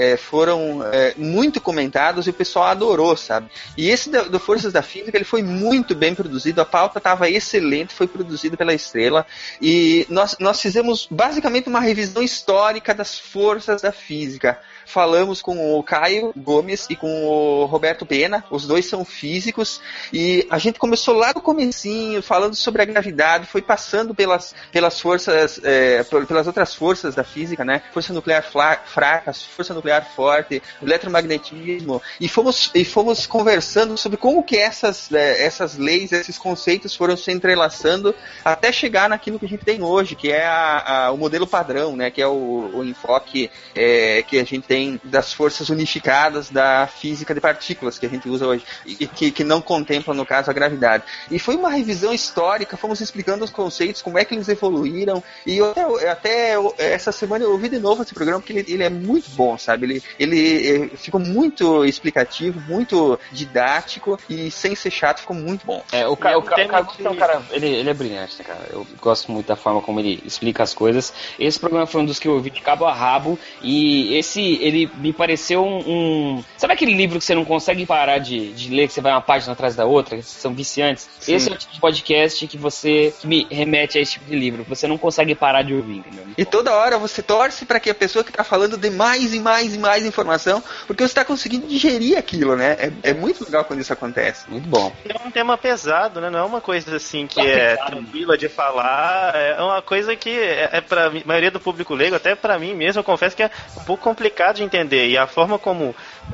muito comentados e o pessoal adorou, sabe? E esse do Forças da Física, ele foi muito bem produzido, a pauta estava excelente, foi produzido pela Estrela, e nós fizemos basicamente uma revisão histórica das forças da física. Falamos com o Caio Gomes e com o Roberto Pena, os dois são físicos, e a gente começou lá no comecinho, falando sobre a gravidade, foi passando pelas forças, pelas outras forças da física, né? Força nuclear fraca, força nuclear forte, eletromagnetismo, e fomos conversando sobre como que essas leis, esses conceitos foram se entrelaçando até chegar naquilo que a gente tem hoje, que é o modelo padrão, né? Que é o enfoque que a gente tem das forças unificadas da física de partículas que a gente usa hoje e que não contempla, no caso, a gravidade. E foi uma revisão histórica, fomos explicando os conceitos, como é que eles evoluíram, e até essa semana eu ouvi de novo esse programa, porque ele é muito bom, sabe? Ele ficou muito explicativo, muito didático e sem ser chato, ficou muito bom. O cara ele é brilhante, né, cara? Eu gosto muito da forma como ele explica as coisas. Esse programa foi um dos que eu ouvi de cabo a rabo, e ele me pareceu Sabe aquele livro que você não consegue parar de ler, que você vai uma página atrás da outra, que são viciantes? Sim. Esse é o tipo de podcast que me remete a esse tipo de livro. Você não consegue parar de ouvir, entendeu? E toda hora você torce para que a pessoa que está falando dê mais e mais e mais informação, porque você está conseguindo digerir aquilo, né? É muito legal quando isso acontece. Muito bom. É um tema pesado, né? Não é uma coisa assim que é tranquila de falar. É uma coisa que para a maioria do público leigo, até para mim mesmo, eu confesso que é um pouco complicado de entender. E a forma como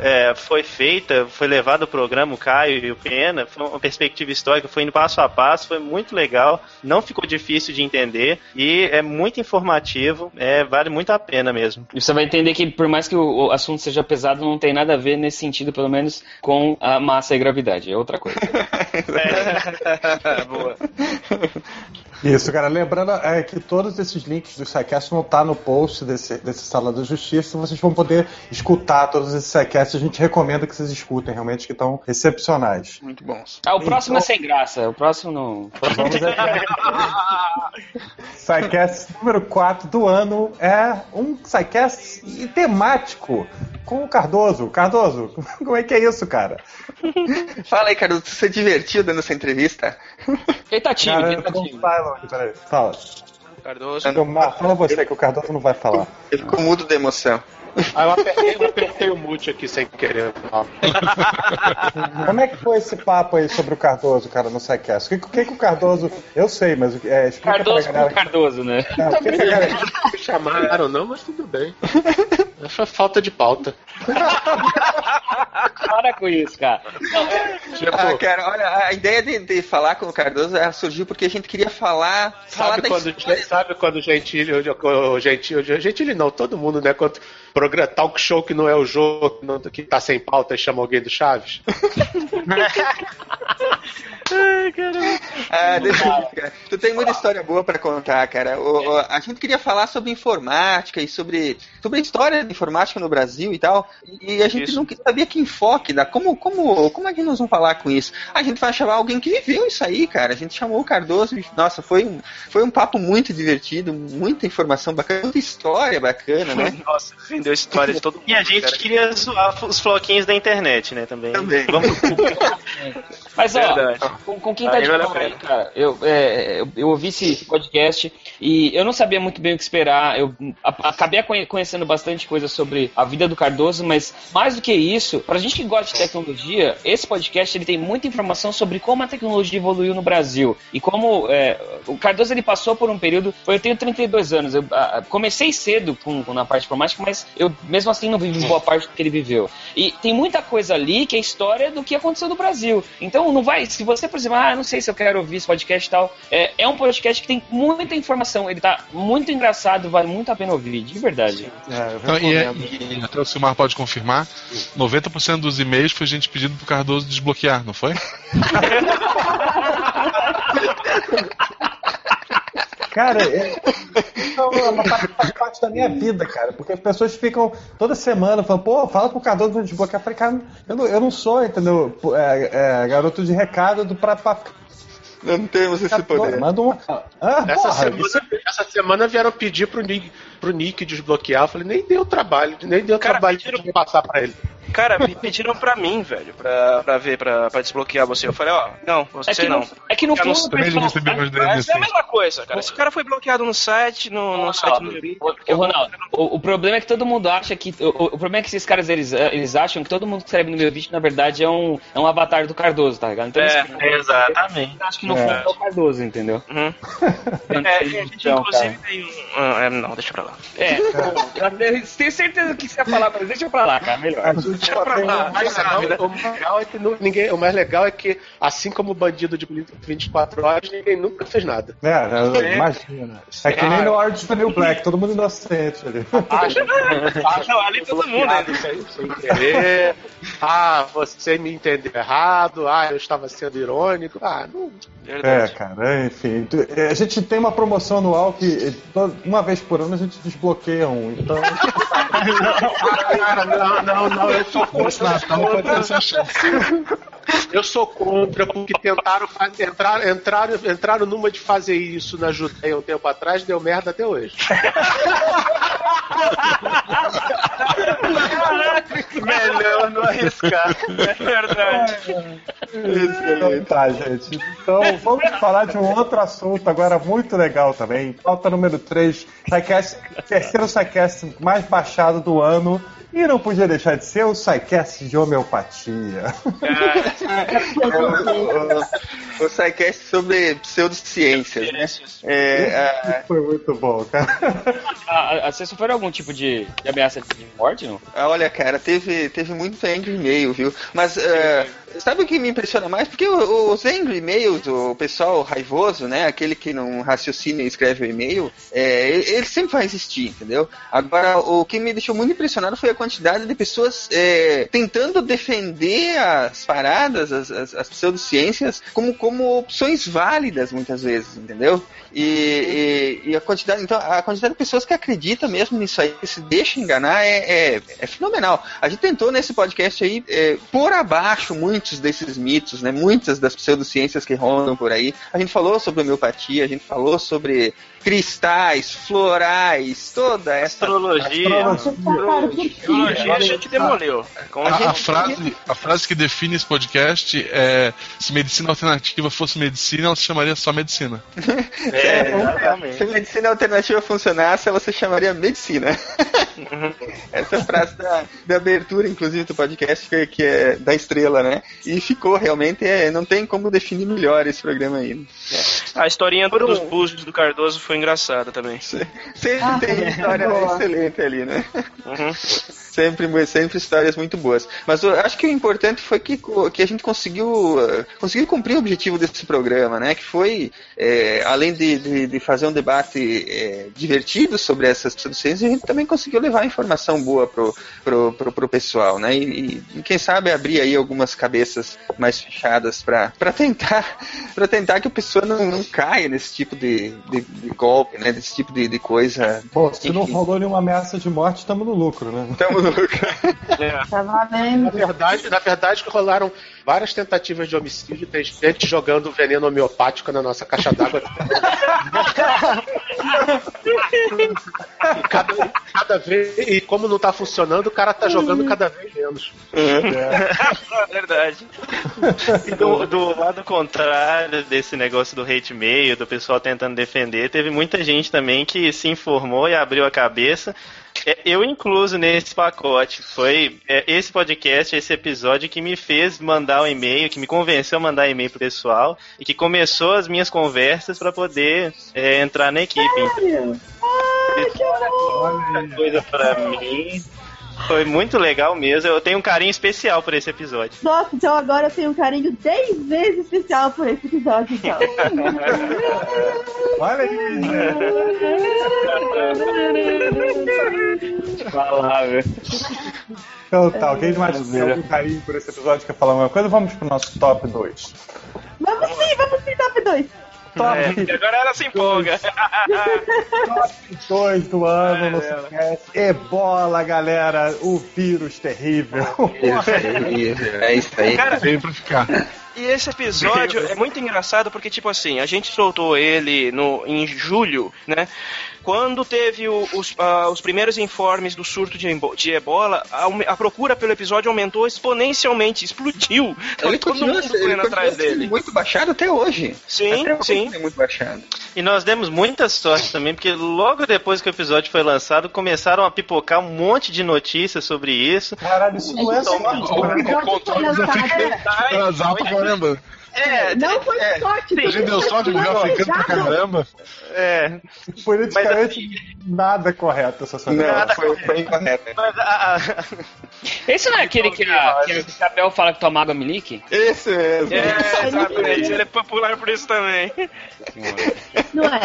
foi levado o programa, o Caio e o Pena, foi uma perspectiva histórica, foi indo passo a passo, foi muito legal, não ficou difícil de entender e é muito informativo, vale muito a pena mesmo. E você vai entender que, por mais que o assunto seja pesado, não tem nada a ver nesse sentido, pelo menos com a massa e gravidade, é outra coisa. Boa. Isso, cara. Lembrando que todos esses links do SciCast vão estar no post desse Sala da Justiça. Vocês vão poder escutar todos esses SciCasts. A gente recomenda que vocês escutem, realmente, que estão excepcionais. Muito bons. O próximo é sem graça. O próximo não... SciCast número 4 do ano é um SciCast temático com o Cardoso. Cardoso, como é que é isso, cara? Fala aí, Cardoso. Você se divertiu dando essa entrevista? Ele tá tímido, Fala. Cardoso. Fala você que o Cardoso não vai falar. Ele ficou mudo de emoção. Eu apertei o mute aqui sem querer. Como é que foi esse papo aí sobre o Cardoso, cara, no SciCast? O que o Cardoso... Eu sei, mas explica Cardoso pra galera... com Cardoso, né? Não, que a galera... Me chamaram, não, mas tudo bem. Foi falta de pauta. Para com isso, cara. Não, cara, olha, a ideia de falar com o Cardoso surgiu porque a gente queria falar Sabe quando o Gentili não, todo mundo, né? Quando talk show que não é o jogo, que tá sem pauta e chama alguém do Chaves. Ai, caramba. Tu tem muita história boa pra contar, cara. A gente queria falar sobre informática e sobre a história da informática no Brasil e tal. E a gente não sabia que enfoque dar. Como é que nós vamos falar com isso? A gente vai chamar alguém que viveu isso aí, cara. A gente chamou o Cardoso e, nossa, foi um papo muito divertido, muita informação bacana, muita história bacana, né? Nossa, vendeu história de todo mundo. E a gente queria zoar os floquinhos da internet, né? Também. Vamos... Mas, ó, com quem tá de fora aí, cara, eu ouvi esse podcast e eu não sabia muito bem o que esperar. Eu acabei conhecendo bastante coisa sobre a vida do Cardoso, mas mais do que isso, pra gente que gosta de tecnologia, esse podcast ele tem muita informação sobre como a tecnologia evoluiu no Brasil e como o Cardoso ele passou por um período. Eu tenho 32 anos, eu comecei cedo na parte informática, mas eu mesmo assim não vivi boa parte do que ele viveu. E tem muita coisa ali que é história do que aconteceu no Brasil. Então não vai, se você, por exemplo, não sei se eu quero ouvir esse podcast e tal, é um podcast que tem muita informação, ele tá muito engraçado, vale muito a pena ouvir, de verdade. E até o Silmar pode confirmar, 90% dos e-mails foi gente pedindo pro Cardoso desbloquear, não foi? Cara, faz parte da minha vida, cara, porque as pessoas ficam toda semana falando, pô, fala pro Cardoso pra desbloquear. Eu falei, cara, eu não sou, entendeu? Garoto de recado pra não temos esse poder. Manda uma... Essa semana vieram pedir pro Nick desbloquear. Eu falei, nem deu trabalho de passar pra ele. Cara, pediram pra mim, velho, pra desbloquear você. Eu falei, não, você não. É que no fundo... Mas é a mesma coisa, cara. Esse cara foi bloqueado no site, no site do Yuri. Ronaldo, o problema é que todo mundo acha que... O problema é que esses caras, eles acham que todo mundo que escreve no meu vídeo, na verdade, é um avatar do Cardoso, tá ligado? Então, exatamente. Acho que no fundo é o Cardoso, entendeu? Uhum. A gente, inclusive, tem um... não, deixa pra lá. Eu tenho certeza que você ia falar, mas deixa pra lá, cara, melhor. O mais legal é que, assim como o bandido de 24 horas, ninguém nunca fez nada. Imagina. É que nem no Orange is the New Black, todo mundo inocente ali. Não, ali todo mundo, né? Sem querer. Você me entendeu errado. Eu estava sendo irônico. Não. Cara, enfim. A gente tem uma promoção anual que uma vez por ano a gente desbloqueia um, então... Não, eu sou contra. Eu sou contra, porque entraram numa de fazer isso na Judéia um tempo atrás, deu merda até hoje. Melhor não arriscar. É verdade. Então, tá, gente. Então, vamos falar de um outro assunto agora muito legal também. Pauta número 3, terceiro SciCast mais baixado do ano. E não podia deixar de ser o SciCast de homeopatia. O SciCast sobre pseudociências, né? Foi muito bom, cara. Vocês sofreram algum tipo de ameaça de morte, não? Olha, cara, teve muito angry e-mail, viu? Mas sabe o que me impressiona mais? Porque os angry e-mails, o pessoal raivoso, né? Aquele que não raciocina e escreve o e-mail, ele sempre vai existir, entendeu? Agora, o que me deixou muito impressionado foi a quantidade de pessoas tentando defender as paradas, as pseudociências, como opções válidas, muitas vezes, entendeu? E a quantidade de pessoas que acreditam mesmo nisso aí, que se deixa enganar, é fenomenal. A gente tentou nesse podcast aí pôr abaixo muitos desses mitos, né? Muitas das pseudociências que rondam por aí. A gente falou sobre homeopatia, a gente falou sobre cristais, florais, toda essa astrologia a gente demoliu. A frase que define esse podcast é: se medicina alternativa fosse medicina, ela se chamaria só medicina. Exatamente. Se medicina alternativa funcionasse, ela se chamaria medicina. Essa é a frase da abertura, inclusive, do podcast, que é da Estrela, né? E ficou realmente, não tem como definir melhor esse programa aí. A historinha dos búzios do Cardoso foi engraçada também. Sempre tem história excelente ali, né? Sempre histórias muito boas. Mas eu acho que o importante foi que a gente conseguiu cumprir o objetivo desse programa, né? Que foi, além de fazer um debate divertido sobre essas pseudociências, a gente também conseguiu levar informação boa pro pessoal, né? E quem sabe abrir aí algumas cabeças mais fechadas para tentar que a pessoa não caia nesse tipo de golpe, né? Desse tipo de coisa. Pô, se não rolou nenhuma ameaça de morte, estamos no lucro, né? Estamos no lucro. Tá valendo. Na verdade que rolaram várias tentativas de homicídio, tem gente jogando veneno homeopático na nossa caixa d'água. Cada vez, e como não tá funcionando, o cara tá jogando cada vez menos. Verdade. E do lado contrário desse negócio do hate mail, do pessoal tentando defender, teve muita gente também que se informou e abriu a cabeça. Eu incluso nesse pacote. Foi esse podcast, esse episódio que me fez mandar um e-mail, que me convenceu a mandar e-mail pro pessoal e que começou as minhas conversas para poder entrar na equipe. Sério? Que Muita coisa pra mim. Foi muito legal mesmo. Eu tenho um carinho especial por esse episódio. Nossa, então agora eu tenho um carinho 10 vezes especial por esse episódio, então. Olha aí, Falável. Então tá, alguém mais tem algum carinho por esse episódio? Quer falar alguma coisa? Vamos pro nosso top 2. Vamos sim, top 2. Agora ela se empolga. Top 2 do ano no Cast. Ebola, galera. O vírus terrível. É isso aí. Cara, Veio pra ficar. E esse episódio é muito engraçado porque, tipo assim, a gente soltou ele em julho, né? Quando teve os primeiros informes do surto de ebola, a procura pelo episódio aumentou exponencialmente, explodiu. Ele todo mundo correndo atrás dele. Muito baixado até hoje. Sim, até sim. Hoje é muito baixado. E nós demos muita sorte também, porque logo depois que o episódio foi lançado, começaram a pipocar um monte de notícias sobre isso. Caralho, isso não é sorte. O controle já fica atrasado pra caramba. Não foi sorte. A gente deu sorte, morreu africano pra caramba. Politicamente, nada correto essa sua Não, foi incorreto. Esse não é aquele que o Chapéu fala que toma água milique? Esse mesmo. Exatamente. Ele é popular por isso também. Não é?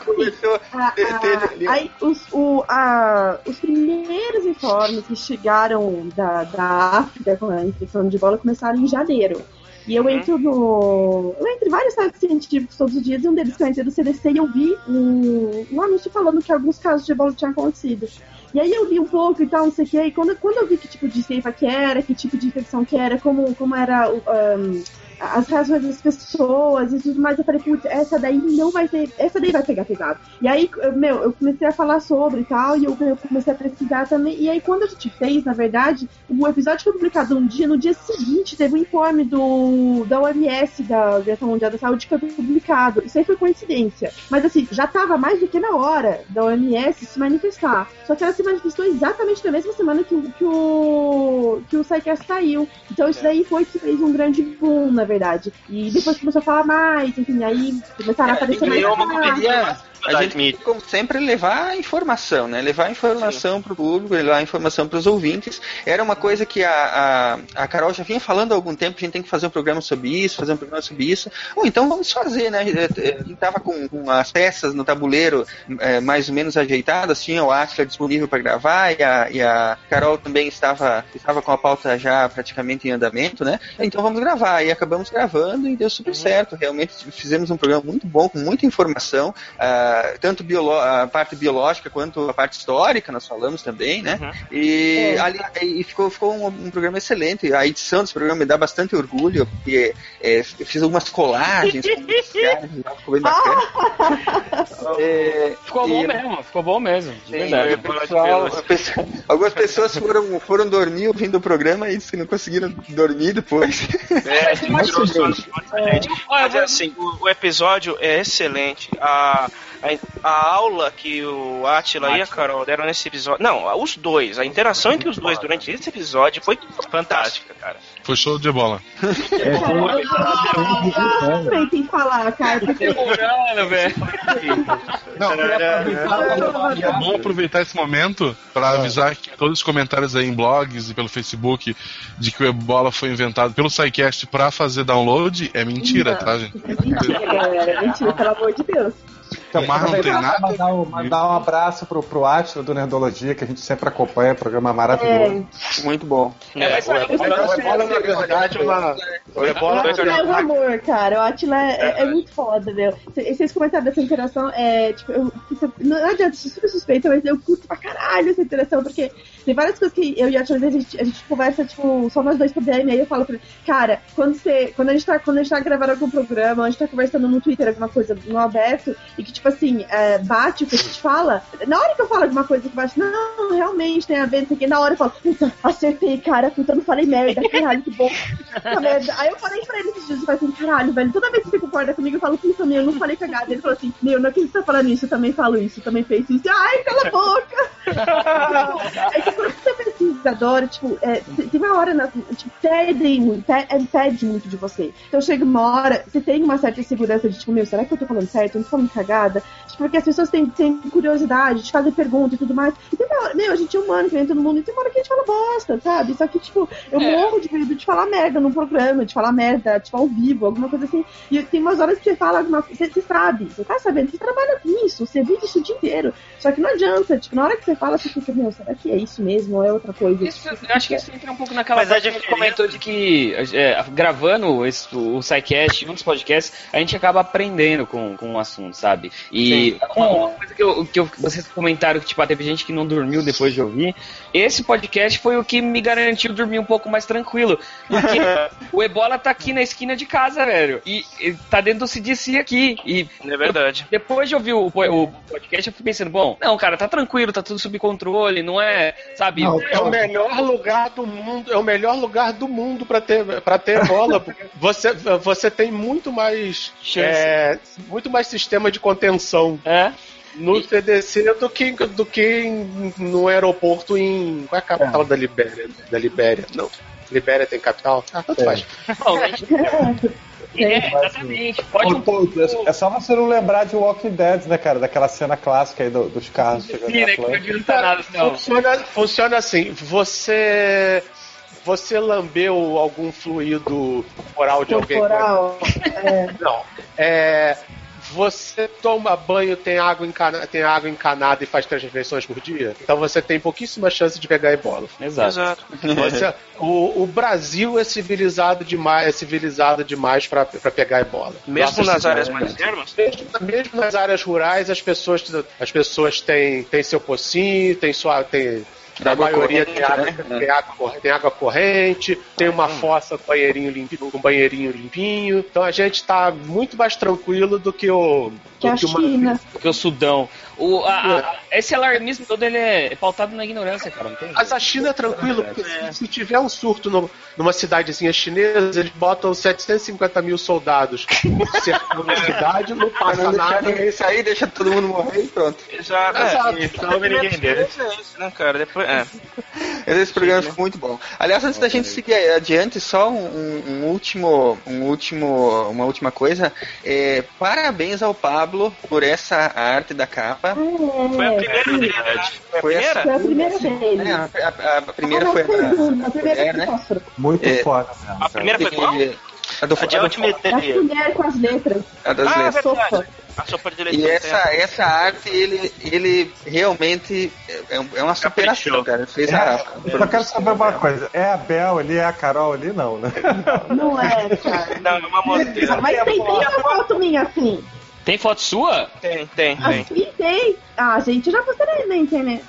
Aí os primeiros informes que chegaram da África com a infecção de ebola começaram em janeiro. E eu entro em vários sites científicos todos os dias, e um deles que eu entrei do CDC e eu vi um anúncio falando que alguns casos de ebola tinham acontecido. E aí eu li um pouco e tal, não sei o que, e quando eu vi que tipo de cepa que era, que tipo de infecção que era, como era as reações das pessoas e tudo mais, eu falei, putz, essa daí vai pegar pesado. E aí, eu comecei a falar sobre e tal, e eu comecei a pesquisar também, e aí quando a gente fez, na verdade, o episódio foi publicado no dia seguinte teve um informe da OMS, da Organização Mundial da Saúde, que foi publicado. Isso aí foi coincidência. Mas assim, já tava mais do que na hora da OMS se manifestar. Só que ela se manifestou exatamente na mesma semana que o SciCast saiu. Então isso daí foi que fez um grande boom, na verdade. E depois começou a falar mais, enfim, aí começaram a aparecer mais. A gente, como sempre, levar informação, né? Levar informação para o público, levar informação para os ouvintes. Era uma coisa que a Carol já vinha falando há algum tempo, a gente tem que fazer um programa sobre isso, Ou então vamos fazer, né? A gente estava com as peças no tabuleiro mais ou menos ajeitadas, tinha o Atlas disponível para gravar, e a Carol também estava com a pauta já praticamente em andamento, né? Então vamos gravar. E acabamos gravando e deu super certo. Realmente fizemos um programa muito bom, com muita informação. tanto a parte biológica quanto a parte histórica, nós falamos também, né? E ficou um programa excelente. A edição desse programa me dá bastante orgulho, porque eu fiz algumas colagens com os caras, ficou bem bacana. Ficou bom mesmo, de verdade. Algumas pessoas foram dormir ouvindo o programa e disse que não conseguiram dormir depois. Mas assim, o episódio é excelente. A aula que o Átila e a Carol deram nesse episódio. Não, os dois. A interação entre os dois durante esse episódio foi fantástica, cara. Foi show de bola. Eu tem que falar, cara. Demorando, velho. É bom aproveitar esse momento para avisar que todos os comentários aí em blogs e pelo Facebook de que o Ebola foi inventado pelo SciCast para fazer download é mentira, tá, gente? É mentira, pelo amor de Deus. Então, mas não tem nada. Mandar um abraço pro Átila do Nerdologia, que a gente sempre acompanha, programa maravilhoso. Muito bom. O Ebola, na verdade, o Ebola é um amor, cara. O Átila é muito foda, meu. Vocês comentaram dessa interação, não adianta, eu sou super suspeita, mas eu curto pra caralho essa interação, porque tem várias coisas que eu e a Átila, a gente conversa, tipo, só nós dois por DM, aí eu falo pra ele, cara, quando a gente tá gravando algum programa, a gente tá conversando no Twitter, alguma coisa no aberto, e que, tipo assim, bate o que a gente fala, na hora que eu falo alguma coisa que bate, não, realmente tem a ver, não sei o que, na hora eu falo, puta, acertei, cara, puta, não falei merda, caralho, que bom, puta merda. Aí eu falei pra ele esses dias, eu falei assim, caralho, velho, toda vez que você concorda comigo, eu falo, puta, meu, eu não falei cagada. Ele falou assim, meu, não acredito que você tá falando isso, eu também falo isso, eu também penso isso, ai, cala a boca. É que quando você é pesquisador, tipo, tem uma hora, tipo, pede muito de você. Então chega uma hora, você tem uma certa insegurança de, tipo, meu, será que eu tô falando certo? Eu não tô falando cagada? Tipo, porque as pessoas têm curiosidade, te fazem perguntas e tudo mais. E tem uma hora, meu, a gente é humano, que vem todo mundo, e tem uma hora que a gente fala bosta, sabe? Só que, tipo, eu morro de medo de falar merda num programa, de falar merda, tipo, ao vivo, alguma coisa assim. E tem umas horas que você fala alguma coisa, você sabe, você tá sabendo, você trabalha com isso, você vive isso o dia inteiro. Só que não adianta, tipo, na hora que você fala, você fica, meu, será que é isso mesmo ou é outra coisa? Isso, eu acho que isso entra um pouco naquela parte que a gente comentou de que, gravando o SciCast e um dos podcasts, a gente acaba aprendendo com o assunto, sabe? E uma coisa que vocês comentaram que, tipo, teve gente que não dormiu depois de ouvir, esse podcast foi o que me garantiu dormir um pouco mais tranquilo, porque o Ebola tá aqui na esquina de casa, velho, e tá dentro do CDC aqui, e é verdade. Depois de ouvir o podcast, eu fui pensando, bom, não, cara, tá tranquilo, tá tudo sob controle, não é, sabe? Não, é o melhor lugar do mundo, pra ter Ebola, porque você tem muito mais sistema de contenção no CDC do que no aeroporto em... Qual é a capital da Libéria? Não. Libéria tem capital? Tanto faz. Exatamente. É só você não lembrar de Walking Dead, né, cara? Daquela cena clássica aí dos carros chegando na planta. Funciona assim, você lambeu algum fluido oral de alguém? Não. Você toma banho, tem água encanada e faz 3 refeições por dia? Então você tem pouquíssima chance de pegar Ebola. Exato. O Brasil é civilizado demais para pegar Ebola. Mesmo nas áreas mais termas? Mesmo nas áreas rurais, as pessoas têm seu pocinho, a maioria tem água corrente, tem uma fossa com banheirinho limpinho. Então a gente tá muito mais tranquilo do que a China. Do que o Sudão. Esse alarmismo todo ele é pautado na ignorância, cara. Não tem Mas a China é tranquilo, porque se tiver um surto numa cidadezinha chinesa, eles botam 750 mil soldados cercando a cidade, não passa nada. Isso aí deixa todo mundo morrer e pronto. Exato. Não vê ninguém dele. Né, cara? Depois, Esse programa ficou muito bom. Aliás, antes da gente seguir adiante, só uma última coisa. Parabéns ao Pablo por essa arte da capa. Foi a primeira unidade. Foi a primeira dele. A primeira foi a primeira, né? Muito foda. A primeira foi qual? A de altimetria. A mulher com as letras. A das letras. Verdade. A sopa de leite. E essa arte, ele realmente é uma superação, cara. Fez eu só quero saber uma coisa. É a Bel ali, é a Carol ali? Não, né? Não é, cara. Não, é uma modeira. Mas tem 30 fotos minha assim. Tem foto sua? Tem. Assim tem. Ah, gente, eu já postei na internet.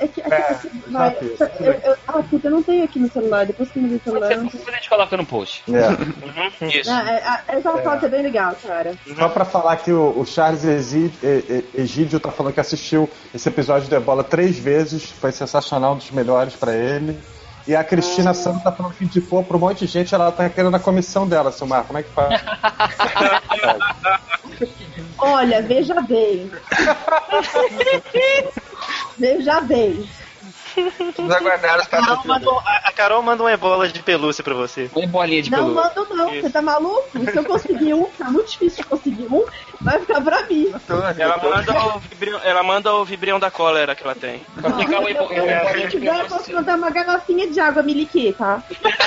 Eu não tenho aqui no celular. Depois que me dei o celular. Depois a gente coloca no post. Isso. Essa foto é bem legal, cara. Só pra falar que o Charles Egídio tá falando que assistiu esse episódio do Ebola 3 vezes. Foi sensacional, um dos melhores pra ele. E a Cristina Santos tá falando que indicou pra um monte de gente, ela tá querendo a comissão dela, Silmar. Como é que faz? Olha, veja bem. Veja bem. Vamos aguardar os patrocinadores. A Carol manda uma ebola de pelúcia pra você. Uma bolinha de Não pelúcia. mando não, você tá maluco? Se eu conseguir um, tá muito difícil de conseguir um, vai ficar pra mim. Ela manda o vibrião da cólera que ela tem. Pra pegar uma bolinha de Se quiser, eu posso mandar uma garrafinha de água miliquê, tá?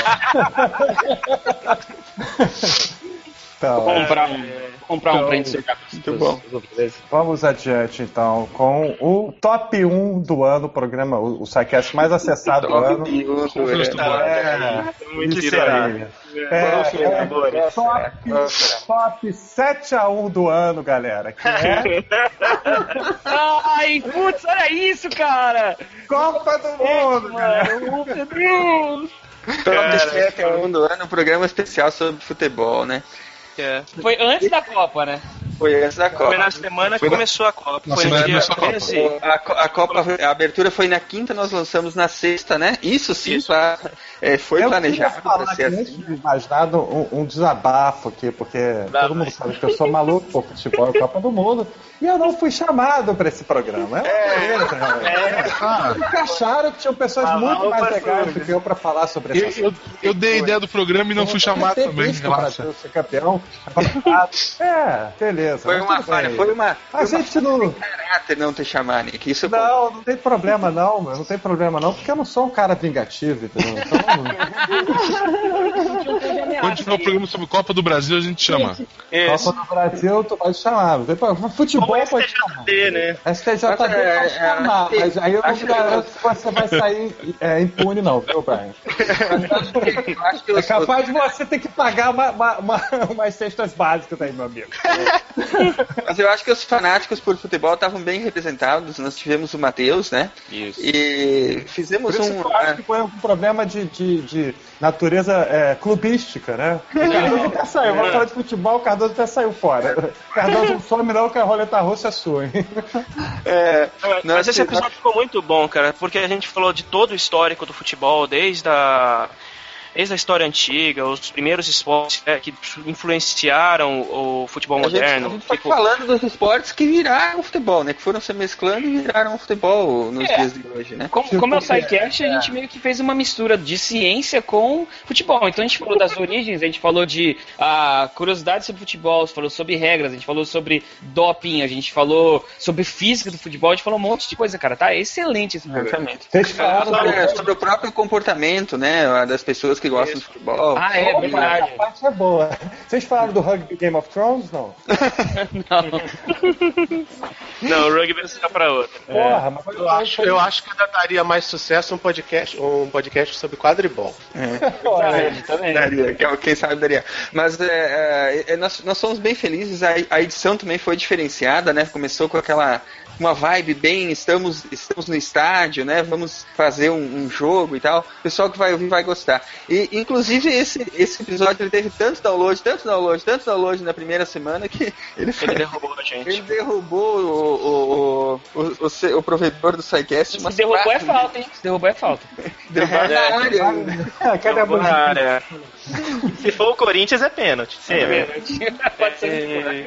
Então, comprar um pra gente cercar. Muito bom. vamos adiante, então, com o top 1 do ano, o programa, o SciCast mais acessado do ano. Muito Isso será? aí. Top 7-1 do ano, galera. Que é Ai, putz, olha isso, cara! Copa do Mundo, galera. Meu Deus! Top 7-1 do ano, um programa especial sobre futebol, né? Foi antes da Copa, né? Foi antes da Copa. Foi na semana que começou a Copa. Foi no dia 13. A Copa, a abertura foi na quinta, nós lançamos na sexta, né? Isso sim, foi planejado para ser assim. Antes de mais nada, um desabafo aqui, porque todo mundo sabe que eu sou maluco por futebol e Copa do Mundo, e eu não fui chamado para esse programa. Porque acharam que tinham pessoas muito mais legais do que eu para falar sobre essa Eu dei a ideia do programa e não fui chamado também. Relaxa. Ser campeão. Beleza. Foi uma falha, A gente não. caráter não ter chamado, Nick. Isso Não tem problema não, não tem problema não, porque eu não sou um cara vingativo, entendeu? Então, Quando tiver um programa sobre Copa do Brasil, a gente chama. Copa do Brasil, tu pode chamar. Futebol pode chamar. né? STJD pode chamar, mas aí eu não garanto que você vai sair impune não, viu, Brian? É capaz de você ter que pagar umas cestas básicas aí, meu amigo. Mas eu acho que os fanáticos por futebol estavam bem representados. Nós tivemos o Matheus, né? Isso. E fizemos Por isso que eu acho que foi um problema de natureza clubística, né? O Cardoso até saiu, vamos falar de futebol, o Cardoso até saiu fora. O Cardoso não some não, que a roleta russa é sua, hein? Mas esse episódio ficou muito bom, cara, porque a gente falou de todo o histórico do futebol, desde a história antiga, os primeiros esportes que influenciaram o futebol moderno. A gente foi falando dos esportes que viraram o futebol, né? Que foram se mesclando e viraram o futebol nos dias de hoje, né? Como é o SciCast, a gente meio que fez uma mistura de ciência com futebol. Então a gente falou das origens, a gente falou de curiosidades sobre futebol, a gente falou sobre regras, a gente falou sobre doping, a gente falou sobre física do futebol, a gente falou um monte de coisa, cara. Tá excelente esse programa. Vocês falaram sobre o próprio comportamento, né? Das pessoas que gostam de futebol. É verdade. A parte é boa. Vocês falaram do rugby Game of Thrones, não? Não, o rugby vai ficar pra outra. Porra, mas Eu acho que ainda daria mais sucesso um podcast sobre quadribol. Daria, quem sabe daria. Mas nós somos bem felizes. A edição também foi diferenciada, né? Começou com uma vibe bem, estamos no estádio, né? Vamos fazer um jogo e tal. O pessoal que vai ouvir vai gostar. E inclusive esse episódio ele teve tanto download na primeira semana que ele derrubou a gente. Ele derrubou o provedor do SciCast. Se derrubou é falta, hein? Se derrubou é falta. Derrubou na área. Cadê a música? Se for o Corinthians, é pênalti. Pode ser.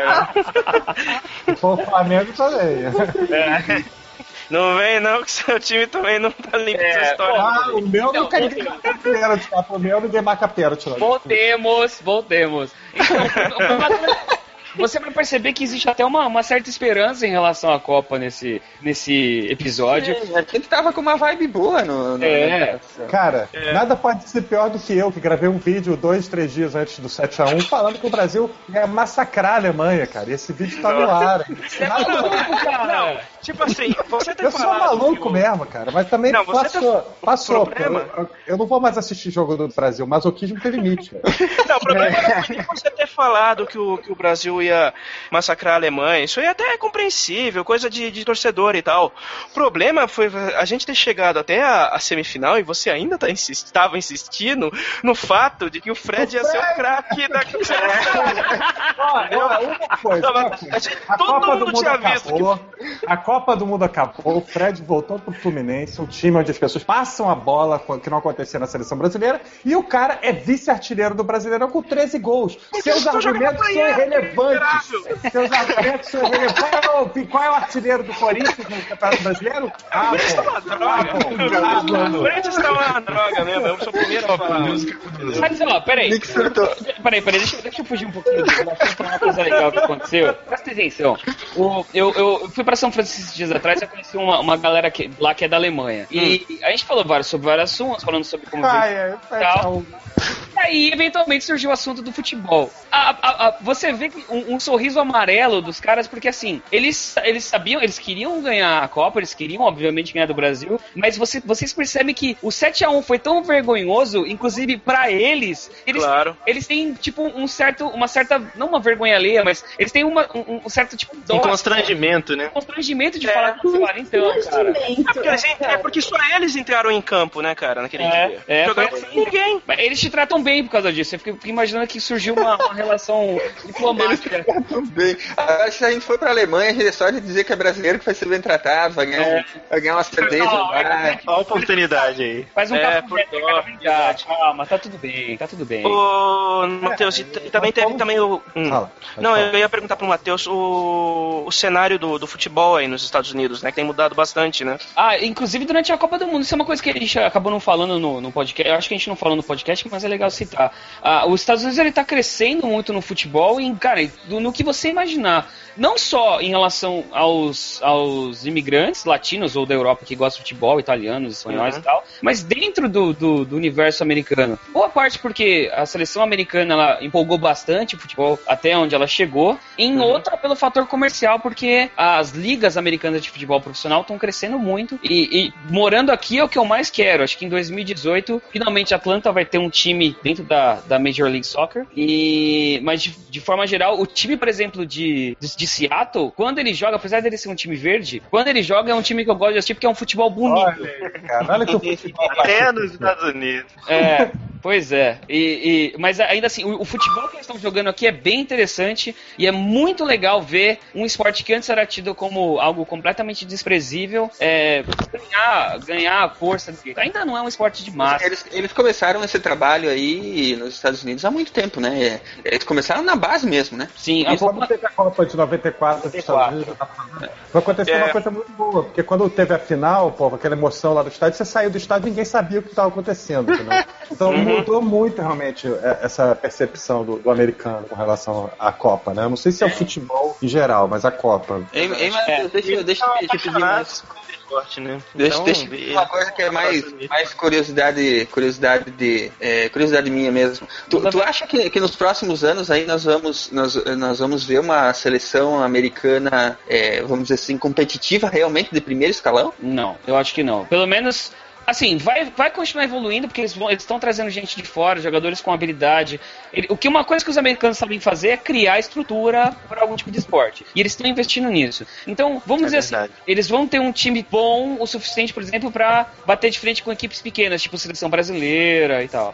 Se for o Flamengo, também. Não vem não, que seu time também não tá limpo essa história. O meu não quer ninguém marcar pênalti, tá? O meu ninguém marca pênalti. Voltemos. Então, você vai perceber que existe até uma certa esperança em relação à Copa nesse episódio. A gente tava com uma vibe boa Cara, nada pode ser pior do que eu, que gravei um vídeo 2-3 dias antes do 7-1 falando que o Brasil ia massacrar a Alemanha, cara. E esse vídeo tá no ar. Não, tipo assim, você tem Eu sou maluco mesmo, cara, mas também passou. Eu não vou mais assistir jogo do Brasil. O masoquismo tem limite. Não, o problema é você ter falado que o Brasil Brasil ia massacrar a Alemanha. Isso aí até é compreensível, coisa de torcedor e tal. O problema foi a gente ter chegado até a semifinal e você ainda estava insistindo no fato de que o Fred ia ser o craque da Uma coisa. A Copa do Mundo acabou, o Fred voltou pro Fluminense, um time onde as pessoas passam a bola, que não acontecia na seleção brasileira, e o cara é vice-artilheiro do Brasileirão com 13 gols. Seus argumentos são irrelevantes. Qual é o artilheiro do Corinthians no Campeonato Brasileiro? O Fred está uma droga mesmo, eu sou o primeiro a falar. Mas, ó, peraí, deixa eu fugir um pouquinho disso. Uma coisa legal que aconteceu. Presta atenção. Eu fui pra São Francisco esses dias atrás e eu conheci uma galera lá que é da Alemanha. E a gente falou sobre vários assuntos, falando sobre como tal. E aí, eventualmente, surgiu o assunto do futebol. Você vê um sorriso amarelo dos caras, porque assim, eles sabiam, eles queriam ganhar a Copa, eles queriam, obviamente, ganhar do Brasil, mas vocês percebem que o 7-1 foi tão vergonhoso, inclusive pra eles têm, tipo, uma certa, não uma vergonha alheia, mas eles têm um certo, tipo, dó. Um constrangimento, né? Um constrangimento de falar com o então, cara. Porque só eles entraram em campo, né, cara, naquele dia. Jogaram sem ninguém. Eles te tratam bem por causa disso. Eu fico imaginando que surgiu uma relação diplomática. Bem. Agora, se a gente for pra Alemanha, a gente é só de dizer que é brasileiro que vai ser bem tratado, vai ganhar uma cerveja. Olha a oportunidade aí. Faz um café, calma, tá tudo bem. Ô, Matheus, e também teve o... Não, eu ia perguntar pro Matheus o cenário do futebol aí nos Estados Unidos, né, que tem mudado bastante, né? Inclusive durante a Copa do Mundo, isso é uma coisa que a gente acabou não falando no podcast, eu acho que a gente não falou no podcast, mas é legal citar. Os Estados Unidos, ele tá crescendo muito no futebol e, cara, no que você imaginar. Não só em relação aos imigrantes latinos ou da Europa que gostam de futebol, italianos, espanhóis e tal, mas dentro do universo americano. Boa parte porque a seleção americana ela empolgou bastante o futebol até onde ela chegou, em outra pelo fator comercial, porque as ligas americanas de futebol profissional estão crescendo muito e morando aqui é o que eu mais quero. Acho que em 2018, finalmente Atlanta vai ter um time dentro da Major League Soccer, mas de forma geral, o time, por exemplo, de Seattle, quando ele joga, apesar dele ser um time verde, quando ele joga é um time que eu gosto de assistir porque é um futebol bonito. Olha que o futebol até nos Estados Unidos. Pois é. Mas ainda assim, o futebol que eles estão jogando aqui é bem interessante e é muito legal ver um esporte que antes era tido como algo completamente desprezível ganhar força. Ainda não é um esporte de massa. Eles começaram esse trabalho aí nos Estados Unidos há muito tempo, né? Eles começaram na base mesmo, né? Sim. Quando teve a Copa de 94 dos Estados Unidos, vai acontecer uma coisa muito boa, porque quando teve a final, aquela emoção lá do estádio, você saiu do estádio e ninguém sabia o que estava acontecendo, né? Então mudou muito realmente essa percepção do americano com relação à Copa, né? Eu não sei se é o futebol em geral, mas a Copa. Deixa eu pedir mais. Né? Deixa uma coisa que é mais curiosidade minha mesmo. Tu acha que nos próximos anos aí nós vamos ver uma seleção americana, vamos dizer assim, competitiva realmente de primeiro escalão? Não, eu acho que não. Pelo menos... Assim, vai continuar evoluindo, porque eles estão trazendo gente de fora, jogadores com habilidade. Uma coisa que os americanos sabem fazer é criar estrutura para algum tipo de esporte. E eles estão investindo nisso. Então, vamos dizer assim, eles vão ter um time bom o suficiente, por exemplo, para bater de frente com equipes pequenas, tipo seleção brasileira e tal.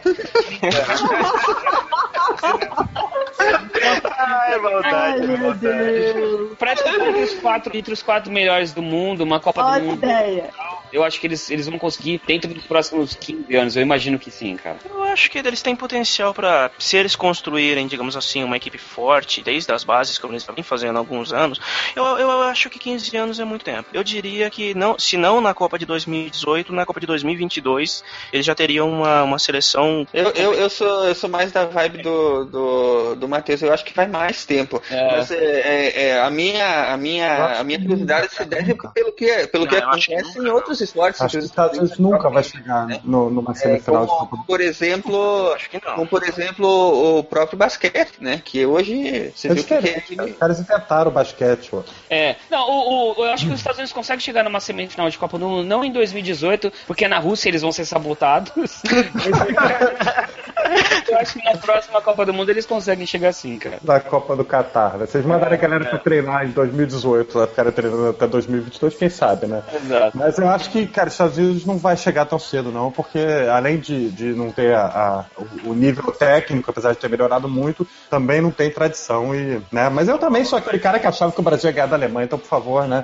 Maldade. Pra entre os quatro melhores do mundo, uma Copa do Mundo. Ideia. Eu acho que eles vão conseguir dentro dos próximos 15 anos. Eu imagino que sim, cara. Eu acho que eles têm potencial pra, se eles construírem, digamos assim, uma equipe forte, desde as bases, como eles vêm fazendo há alguns anos, eu acho que 15 anos é muito tempo. Eu diria que, se não na Copa de 2018, na Copa de 2022, eles já teriam uma seleção... Eu sou mais da vibe do Matheus. Eu acho que vai mais tempo. Mas a minha curiosidade se deve pelo que acontece em outros esportes. Acho que os Estados Unidos nunca vai chegar numa semifinal de Copa. Por exemplo, o próprio basquete, né? Que hoje você viu que os caras inventaram o basquete. Eu acho que os Estados Unidos conseguem chegar numa semifinal de Copa do Mundo, não em 2018, porque na Rússia eles vão ser sabotados. Eu acho que na próxima Copa do Mundo eles conseguem chegar assim, cara. Da Copa do Catar, né? Vocês mandaram a galera pra treinar em 2018, lá ficaram treinando até 2022, quem sabe, né? Exato. Mas eu acho que, cara, os Estados Unidos não vai chegar tão cedo, não, porque além de não ter o nível técnico, apesar de ter melhorado muito, também não tem tradição, né? Mas eu também sou aquele cara que achava que o Brasil ia ganhar da Alemanha, então, por favor, né?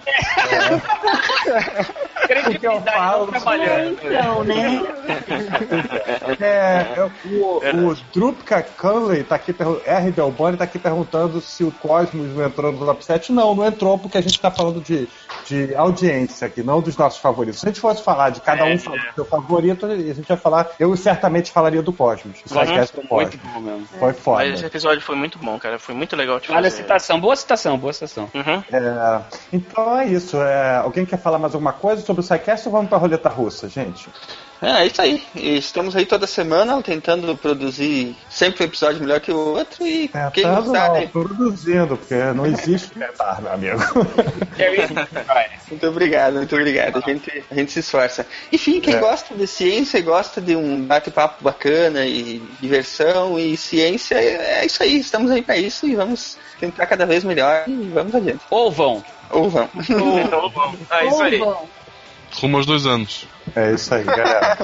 O que eu falo... Então, né? O Drupka Conley tá aqui, R. Delboni tá aqui perguntando se o Cosmos não entrou no top 7. Não entrou, porque a gente tá falando de audiência aqui, não dos nossos favoritos. Se a gente fosse falar de cada um falar do seu favorito, a gente ia falar... Eu certamente falaria do Cosmos. Muito bom mesmo. Foi foda. Mas esse episódio foi muito bom, cara. Foi muito legal de fazer. Olha a citação, boa citação. Uhum. Então é isso. Alguém quer falar mais alguma coisa sobre o SciCast ou vamos pra roleta russa, gente? É isso aí. Estamos aí toda semana tentando produzir sempre um episódio melhor que o outro e quem sabe... produzindo, porque não existe tentar, meu amigo. Muito obrigado. A gente se esforça. Enfim, quem gosta de ciência e gosta de um bate-papo bacana e diversão e ciência, é isso aí. Estamos aí pra isso e vamos tentar cada vez melhor e vamos adiante. Ou vão. É isso aí. Rumo aos 2 anos. É isso aí, galera.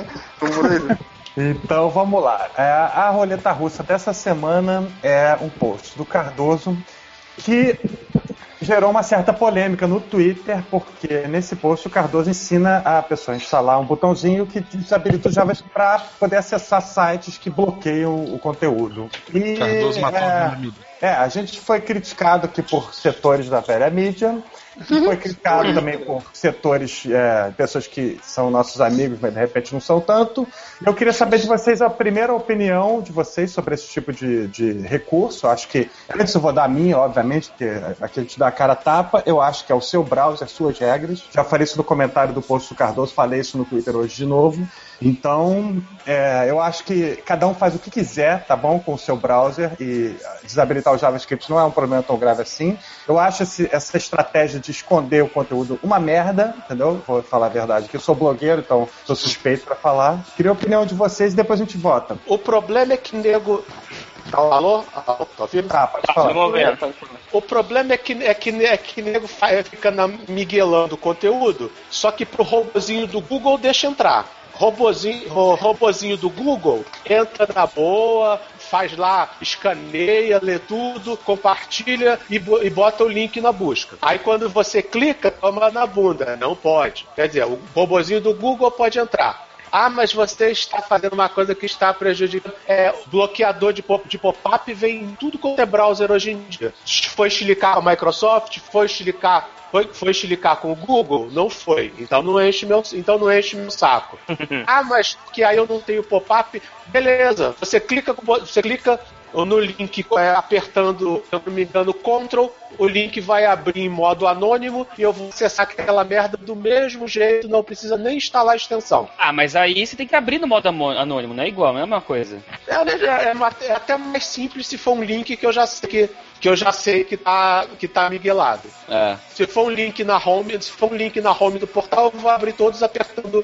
Então vamos lá. A roleta russa dessa semana é um post do Cardoso que gerou uma certa polêmica no Twitter, porque nesse post o Cardoso ensina a pessoa a instalar um botãozinho que desabilita o JavaScript para poder acessar sites que bloqueiam o conteúdo. E, Cardoso matou a velha mídia. a gente foi criticado aqui por setores da velha mídia. Foi criticado também por setores, pessoas que são nossos amigos, mas de repente não são tanto. Eu queria saber de vocês a primeira opinião de vocês sobre esse tipo de recurso. Acho que, antes eu vou dar a minha, obviamente, porque aqui a gente dá a cara a tapa. Eu acho que é o seu browser, suas regras. Já falei isso no comentário do post do Cardoso, falei isso no Twitter hoje de novo. Então, eu acho que cada um faz o que quiser, tá bom, com o seu browser, e desabilitar o JavaScript não é um problema tão grave assim. Eu acho essa estratégia de esconder o conteúdo uma merda, entendeu? Vou falar a verdade, que eu sou blogueiro, então sou suspeito pra falar. Queria a opinião de vocês e depois a gente vota. O problema é que nego... Alô? Tá ouvindo? Tá, pode falar. O problema é que nego fica miguelando o conteúdo, só que pro robozinho do Google deixa entrar. Robozinho do Google entra na boa, faz lá, escaneia, lê tudo, compartilha e bota o link na busca. Aí quando você clica, toma na bunda. Não pode. Quer dizer, o robozinho do Google pode entrar. Mas você está fazendo uma coisa que está prejudicando. Bloqueador de pop-up vem em tudo quanto é browser hoje em dia. Foi chilicar com a Microsoft, foi chilicar com o Google? Não foi. Então não enche meu saco. Mas que aí eu não tenho pop-up? Beleza. Você clica no link apertando, se eu não me engano, Ctrl, o link vai abrir em modo anônimo e eu vou acessar aquela merda do mesmo jeito, não precisa nem instalar a extensão. Mas aí você tem que abrir no modo anônimo, não é igual, não é a mesma coisa. É até mais simples se for um link que eu já sei que tá miguelado. Se for um link na home do portal, eu vou abrir todos apertando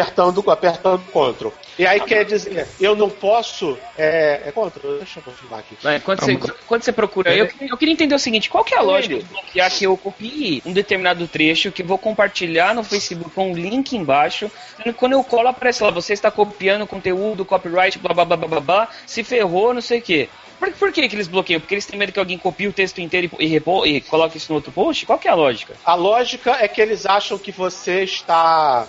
Ctrl. E aí quer dizer, eu não posso. Ctrl, deixa eu confirmar aqui. Quando você procura, eu queria entender o seguinte: qual que é a lógica de bloquear que eu copie um determinado trecho que eu vou compartilhar no Facebook com um link embaixo, e quando eu colo aparece lá, você está copiando conteúdo, copyright, blá blá blá blá blá, se ferrou, não sei o quê. Por que eles bloqueiam? Porque eles têm medo que alguém copie o texto inteiro e coloque isso no outro post? Qual que é a lógica? A lógica é que eles acham que você está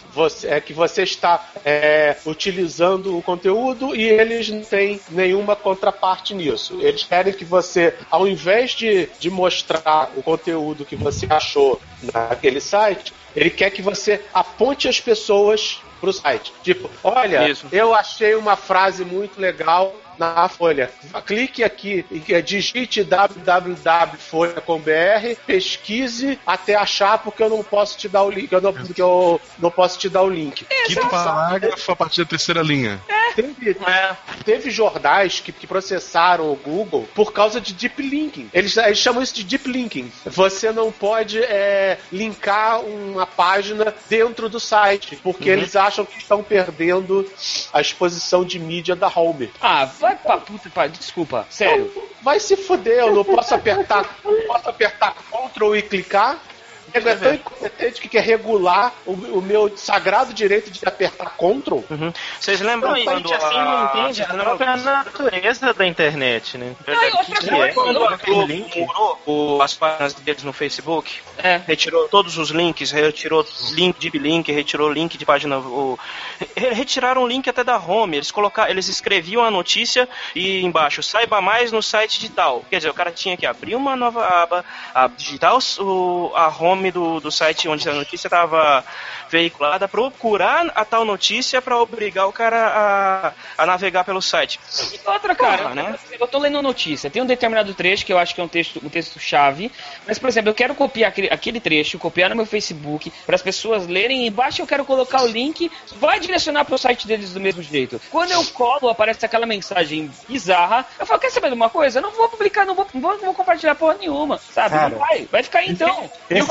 utilizando o conteúdo e eles não têm nenhuma contraparte nisso. Eles querem que você, ao invés de mostrar o conteúdo que você achou naquele site, ele quer que você aponte as pessoas pro site. Tipo, olha, eu achei uma frase muito legal na Folha. Clique aqui e digite www.folha.com.br, pesquise até achar, porque eu não posso te dar o link. Eu não posso te dar o link. Quinto parágrafo a partir da terceira linha. Teve jornais que processaram o Google por causa de deep linking. Eles chamam isso de deep linking. Você não pode linkar uma página dentro do site, porque eles acham que estão perdendo a exposição de mídia da home. Ah, vai pra puta, desculpa, sério. Então, vai se fuder, eu não posso apertar Ctrl e clicar. É tão incompetente que quer regular o meu sagrado direito de apertar Ctrl. Vocês lembram quando assim não entende a própria natureza da internet, né? Quando a Globo murou as páginas deles no Facebook, retirou todos os links, retirou link de link, retirou link de página, retiraram o link até da home. Eles escreviam a notícia e embaixo, saiba mais no site de tal. Quer dizer, o cara tinha que abrir uma nova aba, digitar a home do site onde a notícia estava veiculada, procurar a tal notícia para obrigar o cara a navegar pelo site. E outra, cara, né? Eu tô lendo notícia, tem um determinado trecho que eu acho que é um texto-chave, mas, por exemplo, eu quero copiar aquele trecho, copiar no meu Facebook, para as pessoas lerem, e embaixo eu quero colocar o link, vai direcionar pro site deles do mesmo jeito. Quando eu colo, aparece aquela mensagem bizarra, eu falo, quer saber de uma coisa? Eu não vou publicar, não vou compartilhar porra nenhuma, sabe? Cara, não vai ficar aí então.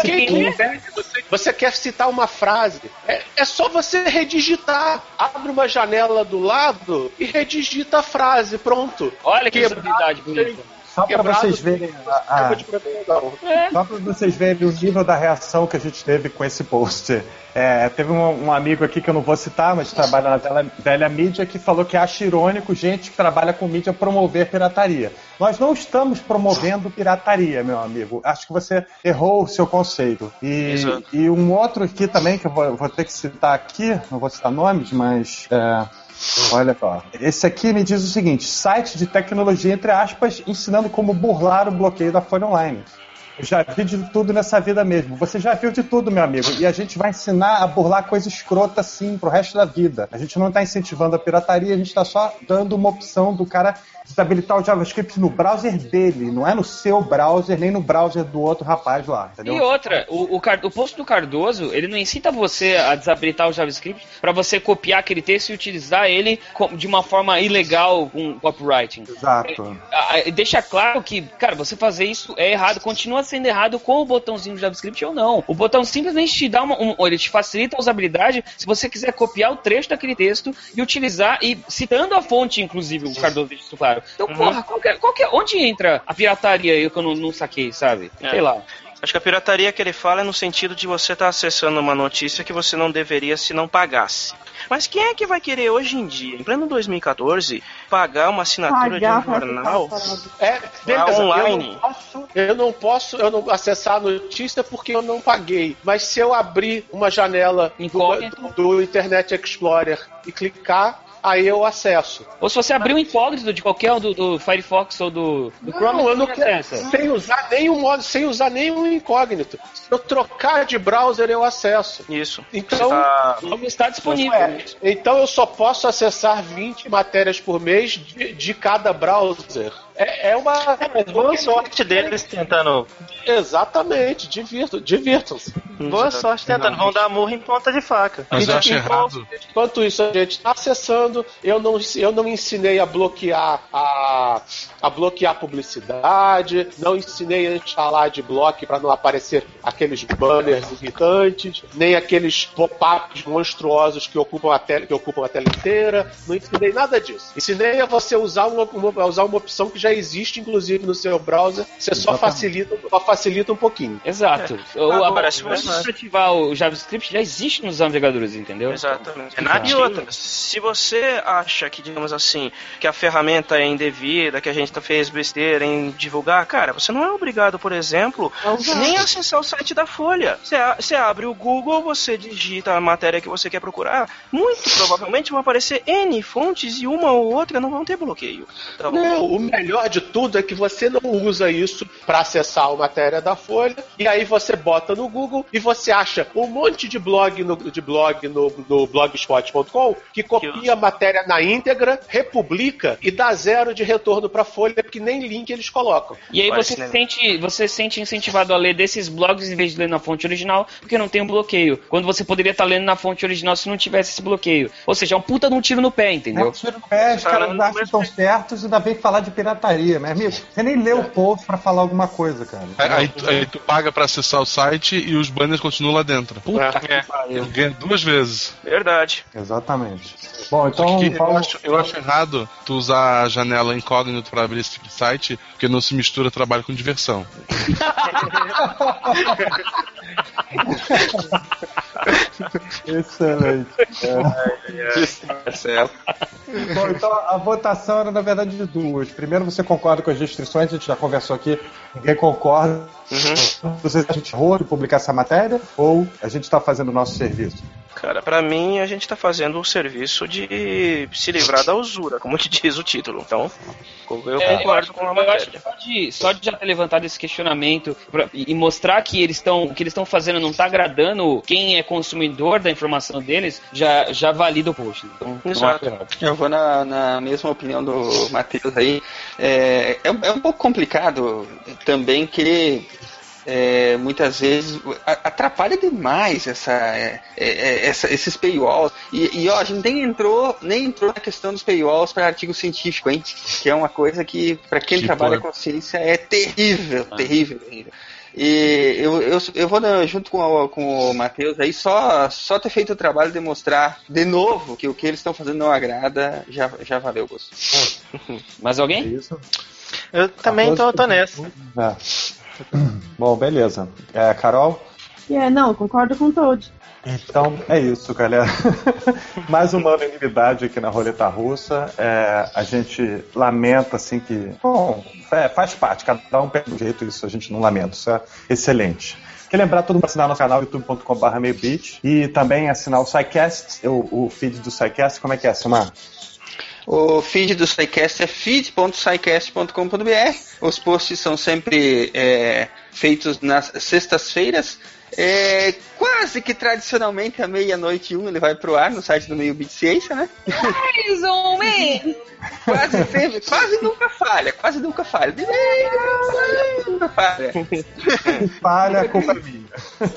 Você quer citar uma frase, é só você redigitar. Abre uma janela do lado e redigita a frase, pronto. Olha que habilidade bonita. Só para vocês verem só para vocês verem o nível da reação que a gente teve com esse post. Teve um amigo aqui que eu não vou citar, mas trabalha na velha mídia, que falou que acha irônico gente que trabalha com mídia promover pirataria. Nós não estamos promovendo pirataria, meu amigo. Acho que você errou o seu conceito. E um outro aqui também, que eu vou ter que citar aqui, não vou citar nomes, mas... olha só, esse aqui me diz o seguinte: site de tecnologia, entre aspas, ensinando como burlar o bloqueio da Folha Online. Eu já vi de tudo nessa vida mesmo. Você já viu de tudo, meu amigo. E a gente vai ensinar a burlar coisa escrota assim pro resto da vida. A gente não tá incentivando a pirataria, a gente tá só dando uma opção do cara desabilitar o JavaScript no browser dele, não é no seu browser, nem no browser do outro rapaz lá, entendeu? E outra, o post do Cardoso, ele não incita você a desabilitar o JavaScript para você copiar aquele texto e utilizar ele de uma forma ilegal com copywriting. Exato. Deixa claro que, cara, você fazer isso é errado, continua sendo errado com o botãozinho do JavaScript ou não. O botão simplesmente te dá ele te facilita a usabilidade se você quiser copiar o trecho daquele texto e utilizar, e citando a fonte, inclusive, o Cardoso deixa isso claro. Então, porra, onde entra a pirataria aí que eu não saquei, sabe? Sei lá. Acho que a pirataria que ele fala é no sentido de você estar acessando uma notícia que você não deveria se não pagasse. Mas quem é que vai querer hoje em dia, em pleno 2014, pagar uma assinatura de um jornal online? Eu não posso acessar a notícia porque eu não paguei. Mas se eu abrir uma janela do Internet Explorer e clicar, aí eu acesso. Ou se você abrir um incógnito de qualquer um do Firefox ou do Chrome, eu não quero, sem usar nenhum modo, sem usar nenhum incógnito. Se eu trocar de browser, eu acesso. Isso. Então, está disponível. Então eu só posso acessar 20 matérias por mês de cada browser. Mas boa sorte deles tentando. Exatamente, divirtam-se. Boa sorte tentando, vão dar murro em ponta de faca. Mas eu acho errado. Enquanto isso, a gente está acessando, eu não ensinei a bloquear a bloquear publicidade, não ensinei a instalar adblock para não aparecer aqueles banners irritantes, nem aqueles pop-ups monstruosos que ocupam a tela inteira, não ensinei nada disso. Ensinei a você usar uma opção que já existe, inclusive, no seu browser, você só facilita um pouquinho. Exato. Agora, se você ativar o JavaScript, já existe nos navegadores, entendeu? Exatamente. E outra, se você acha que, digamos assim, que a ferramenta é indevida, que a gente fez besteira em divulgar, cara, você não é obrigado, por exemplo, nem a acessar o site da Folha. Você abre o Google, você digita a matéria que você quer procurar, muito provavelmente vão aparecer N fontes e uma ou outra não vão ter bloqueio. Tá bom? Não, o melhor de tudo é que você não usa isso para acessar a matéria da Folha, e aí você bota no Google e você acha um monte de blog no blogspot.com que copia a matéria na íntegra, republica e dá 0 de retorno para a Folha, porque nem link eles colocam. E aí você se sente incentivado a ler desses blogs em vez de ler na fonte original, porque não tem um bloqueio. Quando você poderia estar lendo na fonte original se não tivesse esse bloqueio. Ou seja, é um puta de um tiro no pé, entendeu? É um tiro no pé, os caras acham que estão certos e ainda vem falar de pirataria. Mas, amigo, você nem lê o post pra falar alguma coisa, cara. Aí tu paga pra acessar o site e os banners continuam lá dentro. Puta que pariu. Ganha 2 vezes. Verdade. Exatamente. Bom, então... Eu acho errado tu usar a janela incógnito pra abrir esse tipo de site, porque não se mistura trabalho com diversão. Excelente. Bom, então a votação era na verdade de duas. Primeiro, você concorda com as restrições, a gente já conversou aqui, ninguém concorda. Vocês acham que errou de publicar essa matéria ou a gente está fazendo o nosso serviço? Cara, pra mim a gente tá fazendo o serviço de se livrar da usura, como te diz o título. Então, eu concordo com a matéria. Eu acho que só de já ter levantado esse questionamento e mostrar que o que eles estão fazendo não tá agradando quem é consumidor da informação deles, já valida o post. Então, exato. Eu vou na mesma opinião do Matheus aí. É um pouco complicado também que muitas vezes atrapalha demais esses paywalls. E ó, a gente nem entrou na questão dos paywalls para artigo científico, hein? Que é uma coisa que, para quem trabalha com ciência, é terrível. E eu vou junto com o Matheus aí só ter feito o trabalho de mostrar de novo que o que eles estão fazendo não agrada, já valeu, Gosto. Mais alguém? É isso? Eu também tô nessa. Bom, beleza. Carol? Não, concordo com todos. Então, é isso, galera. Mais uma unanimidade aqui na Roleta Russa. A gente lamenta, assim, que... Bom, faz parte. Cada um pega do jeito, isso a gente não lamenta. Isso é excelente. Queria lembrar todo mundo assinar nosso canal youtube.com/meiobeat e também assinar o SciCast, o feed do SciCast. Como é que é, Silmar? O feed do SciCast é feed.scicast.com.br. Os posts são sempre feitos nas sextas-feiras. Quase que tradicionalmente à 12:01 ele vai pro ar no site do Meio Beat Ciência, né? Mais ou menos. Quase nunca falha. Nunca falha. Falha, a culpa é minha.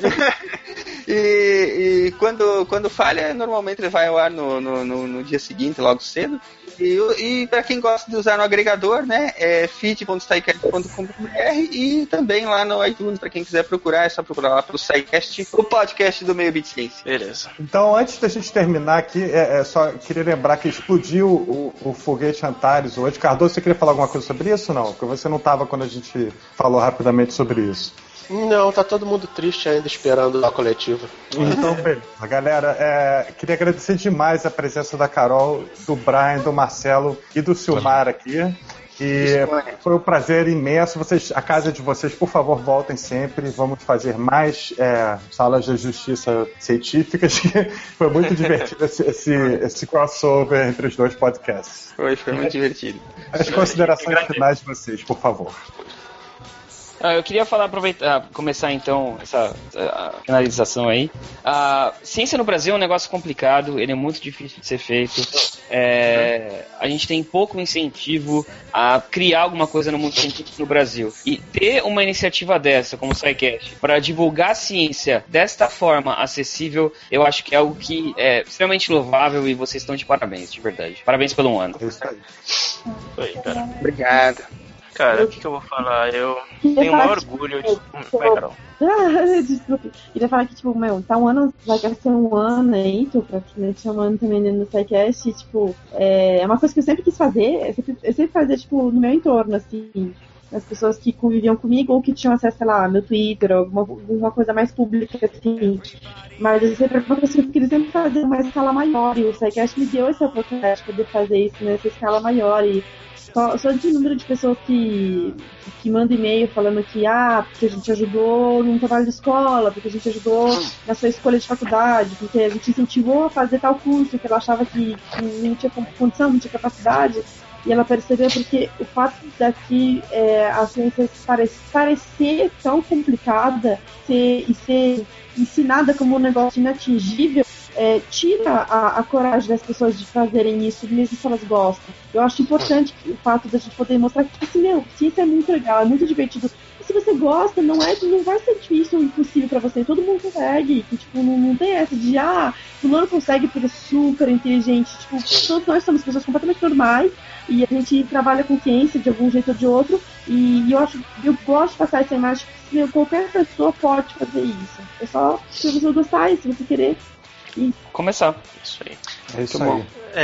E quando falha, normalmente ele vai ao ar no dia seguinte, logo cedo. E para quem gosta de usar no agregador, né, é feed.scicast.com.br e também lá no iTunes, para quem quiser procurar, é só procurar lá pro SciCast, o podcast do Meio Beat Ciência. Beleza. Então, antes da gente terminar aqui, só queria lembrar que explodiu o foguete Antares hoje. Cardoso, você queria falar alguma coisa sobre isso ou não? Porque você não estava quando a gente falou rapidamente sobre isso. Não, tá todo mundo triste ainda esperando a coletiva. Então, beleza. Galera, queria agradecer demais a presença da Carol, do Brian, do Marcelo e do Silmar aqui. E foi um prazer imenso. A casa de vocês, por favor, voltem sempre. Vamos fazer mais salas de justiça científicas. Foi muito divertido esse crossover entre os dois podcasts. Foi muito divertido. As considerações finais de vocês, por favor. Eu queria começar então essa finalização aí. Ciência no Brasil é um negócio complicado, ele é muito difícil de ser feito. A gente tem pouco incentivo a criar alguma coisa no mundo científico no Brasil. E ter uma iniciativa dessa, como o SciCast, para divulgar a ciência desta forma acessível, eu acho que é algo que é extremamente louvável e vocês estão de parabéns, de verdade. Parabéns pelo ano. É isso aí. Foi, cara. Obrigado. Cara, o que eu vou falar? Eu tenho o maior orgulho de... Vai, Carol. Desculpa. Queria falar que, tá um ano, vai ser um ano aí, tô praticamente chamando também dentro do SciCast, é uma coisa que eu sempre quis fazer, eu sempre fazia, no meu entorno, assim, as pessoas que conviviam comigo ou que tinham acesso, sei lá, meu Twitter, alguma coisa mais pública, assim. Mas eu sempre uma coisa que eu queria sempre fazer uma escala maior, e o SciCast me deu essa oportunidade de poder fazer isso nessa escala maior, e só de número de pessoas que mandam e-mail falando que porque a gente ajudou num trabalho de escola, porque a gente ajudou na sua escolha de faculdade, porque a gente incentivou a fazer tal curso que ela achava que não tinha condição, não tinha capacidade. E ela percebeu porque o fato daqui a ciência parecer tão complicada e ser ensinada como um negócio inatingível, tira a coragem das pessoas de fazerem isso, mesmo se elas gostam. Eu acho importante o fato da gente poder mostrar que ciência é muito legal, é muito divertido. E se você gosta, não vai ser difícil ou impossível pra você. Todo mundo consegue. E, tipo, não tem essa de, fulano consegue porque é super inteligente. Tipo, todos nós somos pessoas completamente normais e a gente trabalha com ciência de algum jeito ou de outro. E eu gosto de passar essa imagem que qualquer pessoa pode fazer isso. É só se você gostar e se você querer. E começar. Isso aí. É isso aí.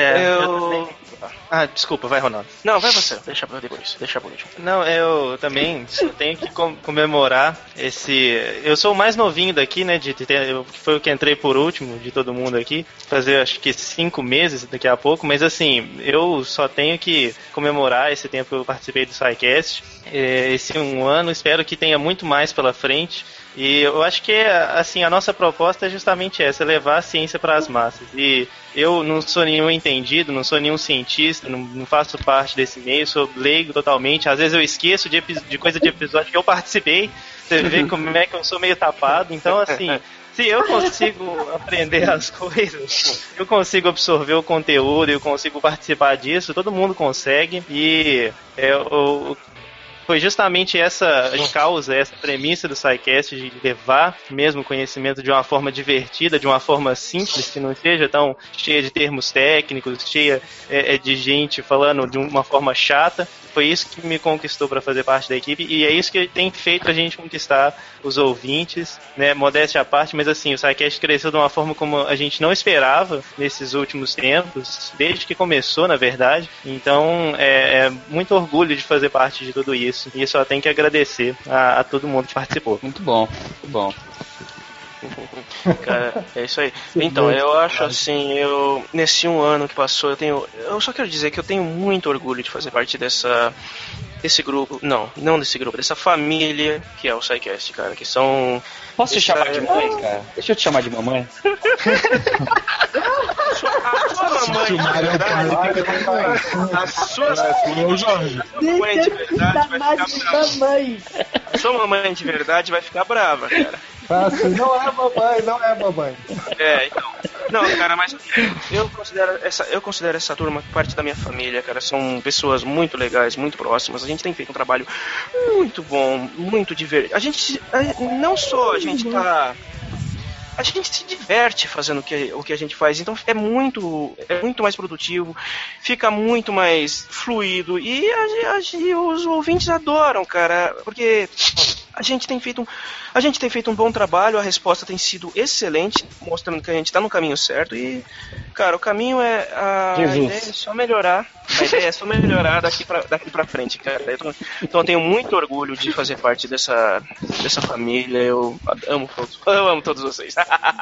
Desculpa, vai, Ronaldo. Não, vai você, deixa pra depois, deixa por último. Não, eu também só tenho que comemorar esse... Eu sou o mais novinho daqui, né, foi o que entrei por último de todo mundo aqui, fazer acho que 5 meses daqui a pouco, mas assim, eu só tenho que comemorar esse tempo que eu participei do SciCast, esse 1 ano, espero que tenha muito mais pela frente. E eu acho que assim, a nossa proposta é justamente essa, levar a ciência para as massas. E eu não sou nenhum entendido, não sou nenhum cientista, não faço parte desse meio, sou leigo totalmente. Às vezes eu esqueço de coisa de episódio que eu participei. Você vê como é que eu sou meio tapado. Então, assim, se eu consigo aprender as coisas, eu consigo absorver o conteúdo, eu consigo participar disso, todo mundo consegue. E foi justamente essa causa, essa premissa do SciCast de levar mesmo o conhecimento de uma forma divertida, de uma forma simples, que não seja tão cheia de termos técnicos, cheia de gente falando de uma forma chata. Foi isso que me conquistou para fazer parte da equipe e é isso que tem feito a gente conquistar os ouvintes, né? Modéstia à parte, mas assim, o SciCast cresceu de uma forma como a gente não esperava nesses últimos tempos, desde que começou, na verdade. Então, é muito orgulho de fazer parte de tudo isso. E só tenho que agradecer a todo mundo que participou. Muito bom, muito bom. Cara, é isso aí. Então, eu acho assim, nesse 1 ano que passou, eu só quero dizer que eu tenho muito orgulho de fazer parte desse grupo, não desse grupo, dessa família que é o SciCast, cara, que são... Posso te chamar de mãe, cara? Deixa eu te chamar de mamãe. A sua mamãe de verdade, a sua mamãe de verdade vai ficar brava. A sua mamãe de verdade vai ficar brava, cara. Fácil, não é mamãe. Então. Não, cara, mas eu considero essa turma parte da minha família, cara. São pessoas muito legais, muito próximas. A gente tem feito um trabalho muito bom, muito divertido. A gente se diverte fazendo o que a gente faz, então é muito mais produtivo, fica muito mais fluido e os ouvintes adoram, cara, porque a gente tem feito um bom trabalho, a resposta tem sido excelente, mostrando que a gente está no caminho certo e, cara, o caminho a ideia é só melhorar. A ideia é só melhorar daqui pra frente, cara. Então eu tenho muito orgulho de fazer parte dessa família. Eu amo todos vocês.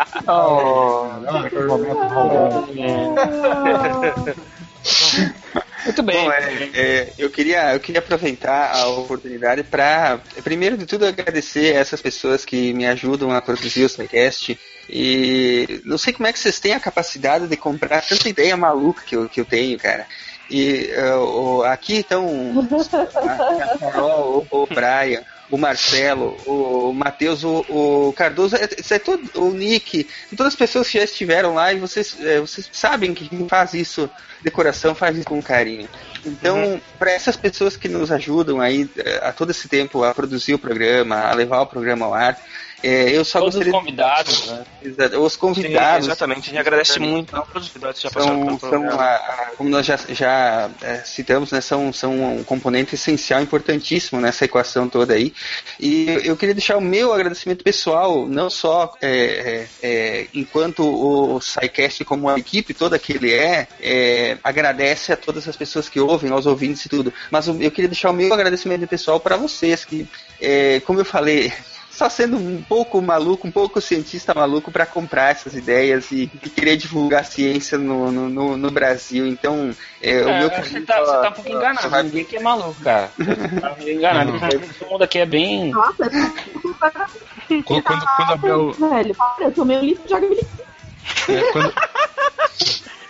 Muito bem. Bom, eu queria aproveitar a oportunidade para, primeiro de tudo, agradecer a essas pessoas que me ajudam a produzir o SciCast. E não sei como é que vocês têm a capacidade de comprar tanta ideia maluca que eu tenho, cara. E aqui estão a Carol, o Brian, o Marcelo, o Matheus, o Cardoso, o Nick, todas as pessoas que já estiveram lá e vocês sabem que quem faz isso de coração faz isso com carinho. Então, para essas pessoas que nos ajudam aí a todo esse tempo a produzir o programa, a levar o programa ao ar, eu só todos gostaria os convidados, né? Os convidados. Sim, exatamente, a gente agradece muito a todos os convidados que já passaram pelo programa. Como nós já citamos, né, são um componente essencial, importantíssimo nessa equação toda aí. E eu queria deixar o meu agradecimento pessoal, não só enquanto o SciCast como a equipe toda que ele agradece a todas as pessoas que ouvem, aos ouvintes e tudo, mas eu queria deixar o meu agradecimento pessoal para vocês, que, como eu falei, só sendo um pouco maluco, um pouco cientista maluco para comprar essas ideias e querer divulgar a ciência no Brasil. Então, o meu você tá um pouco enganado. Ninguém aqui é maluco, cara. Tá enganado. Todo mundo aqui é bem... Nossa, Quando a Bel... Velho, eu tomei um litro de água.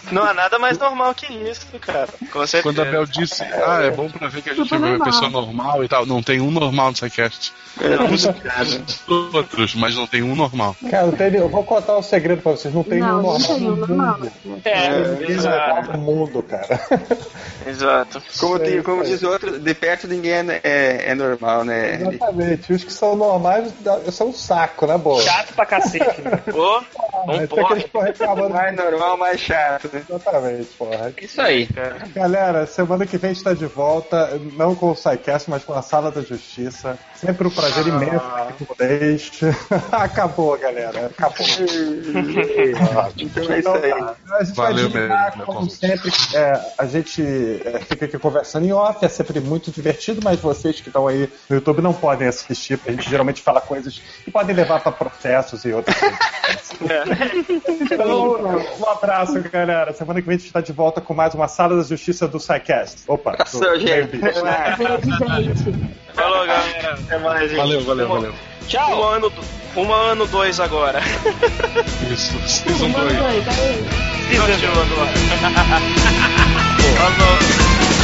Não há nada mais normal que isso, cara. Com certeza. Quando a Bel disse, é bom pra ver que a gente é uma pessoa normal e tal. Não tem um normal no SciCast. Outros, mas não tem um normal. Cara, eu vou contar um segredo pra vocês. Não tem um normal. Não tem um normal. No mundo, cara. Exato. Como diz o outro, de perto ninguém é normal, né? Exatamente. Os que são normais são um saco, né, boa? Chato pra cacete. Pô, não pode. Mais normal, mais chato, né? Exatamente, porra. Isso aí. Galera, semana que vem a gente tá de volta, não com o SciCast, mas com a Sala da Justiça. Sempre um prazer imenso aqui com vocês. Acabou, galera. Acabou. Então é isso aí. A gente vai desligar, como sempre. A gente fica aqui conversando em off, é sempre muito divertido, mas vocês que estão aí no YouTube não podem assistir, porque a gente geralmente fala coisas que podem levar para processos e outras coisas. Então, um abraço, galera. Semana que vem a gente está de volta com mais uma Sala da Justiça do SciCast. Opa! Gente. Falou, galera. Até mais, gente. Valeu. Tchau. Um ano 2 agora. Isso, Season 2. Season 2 agora. Falou.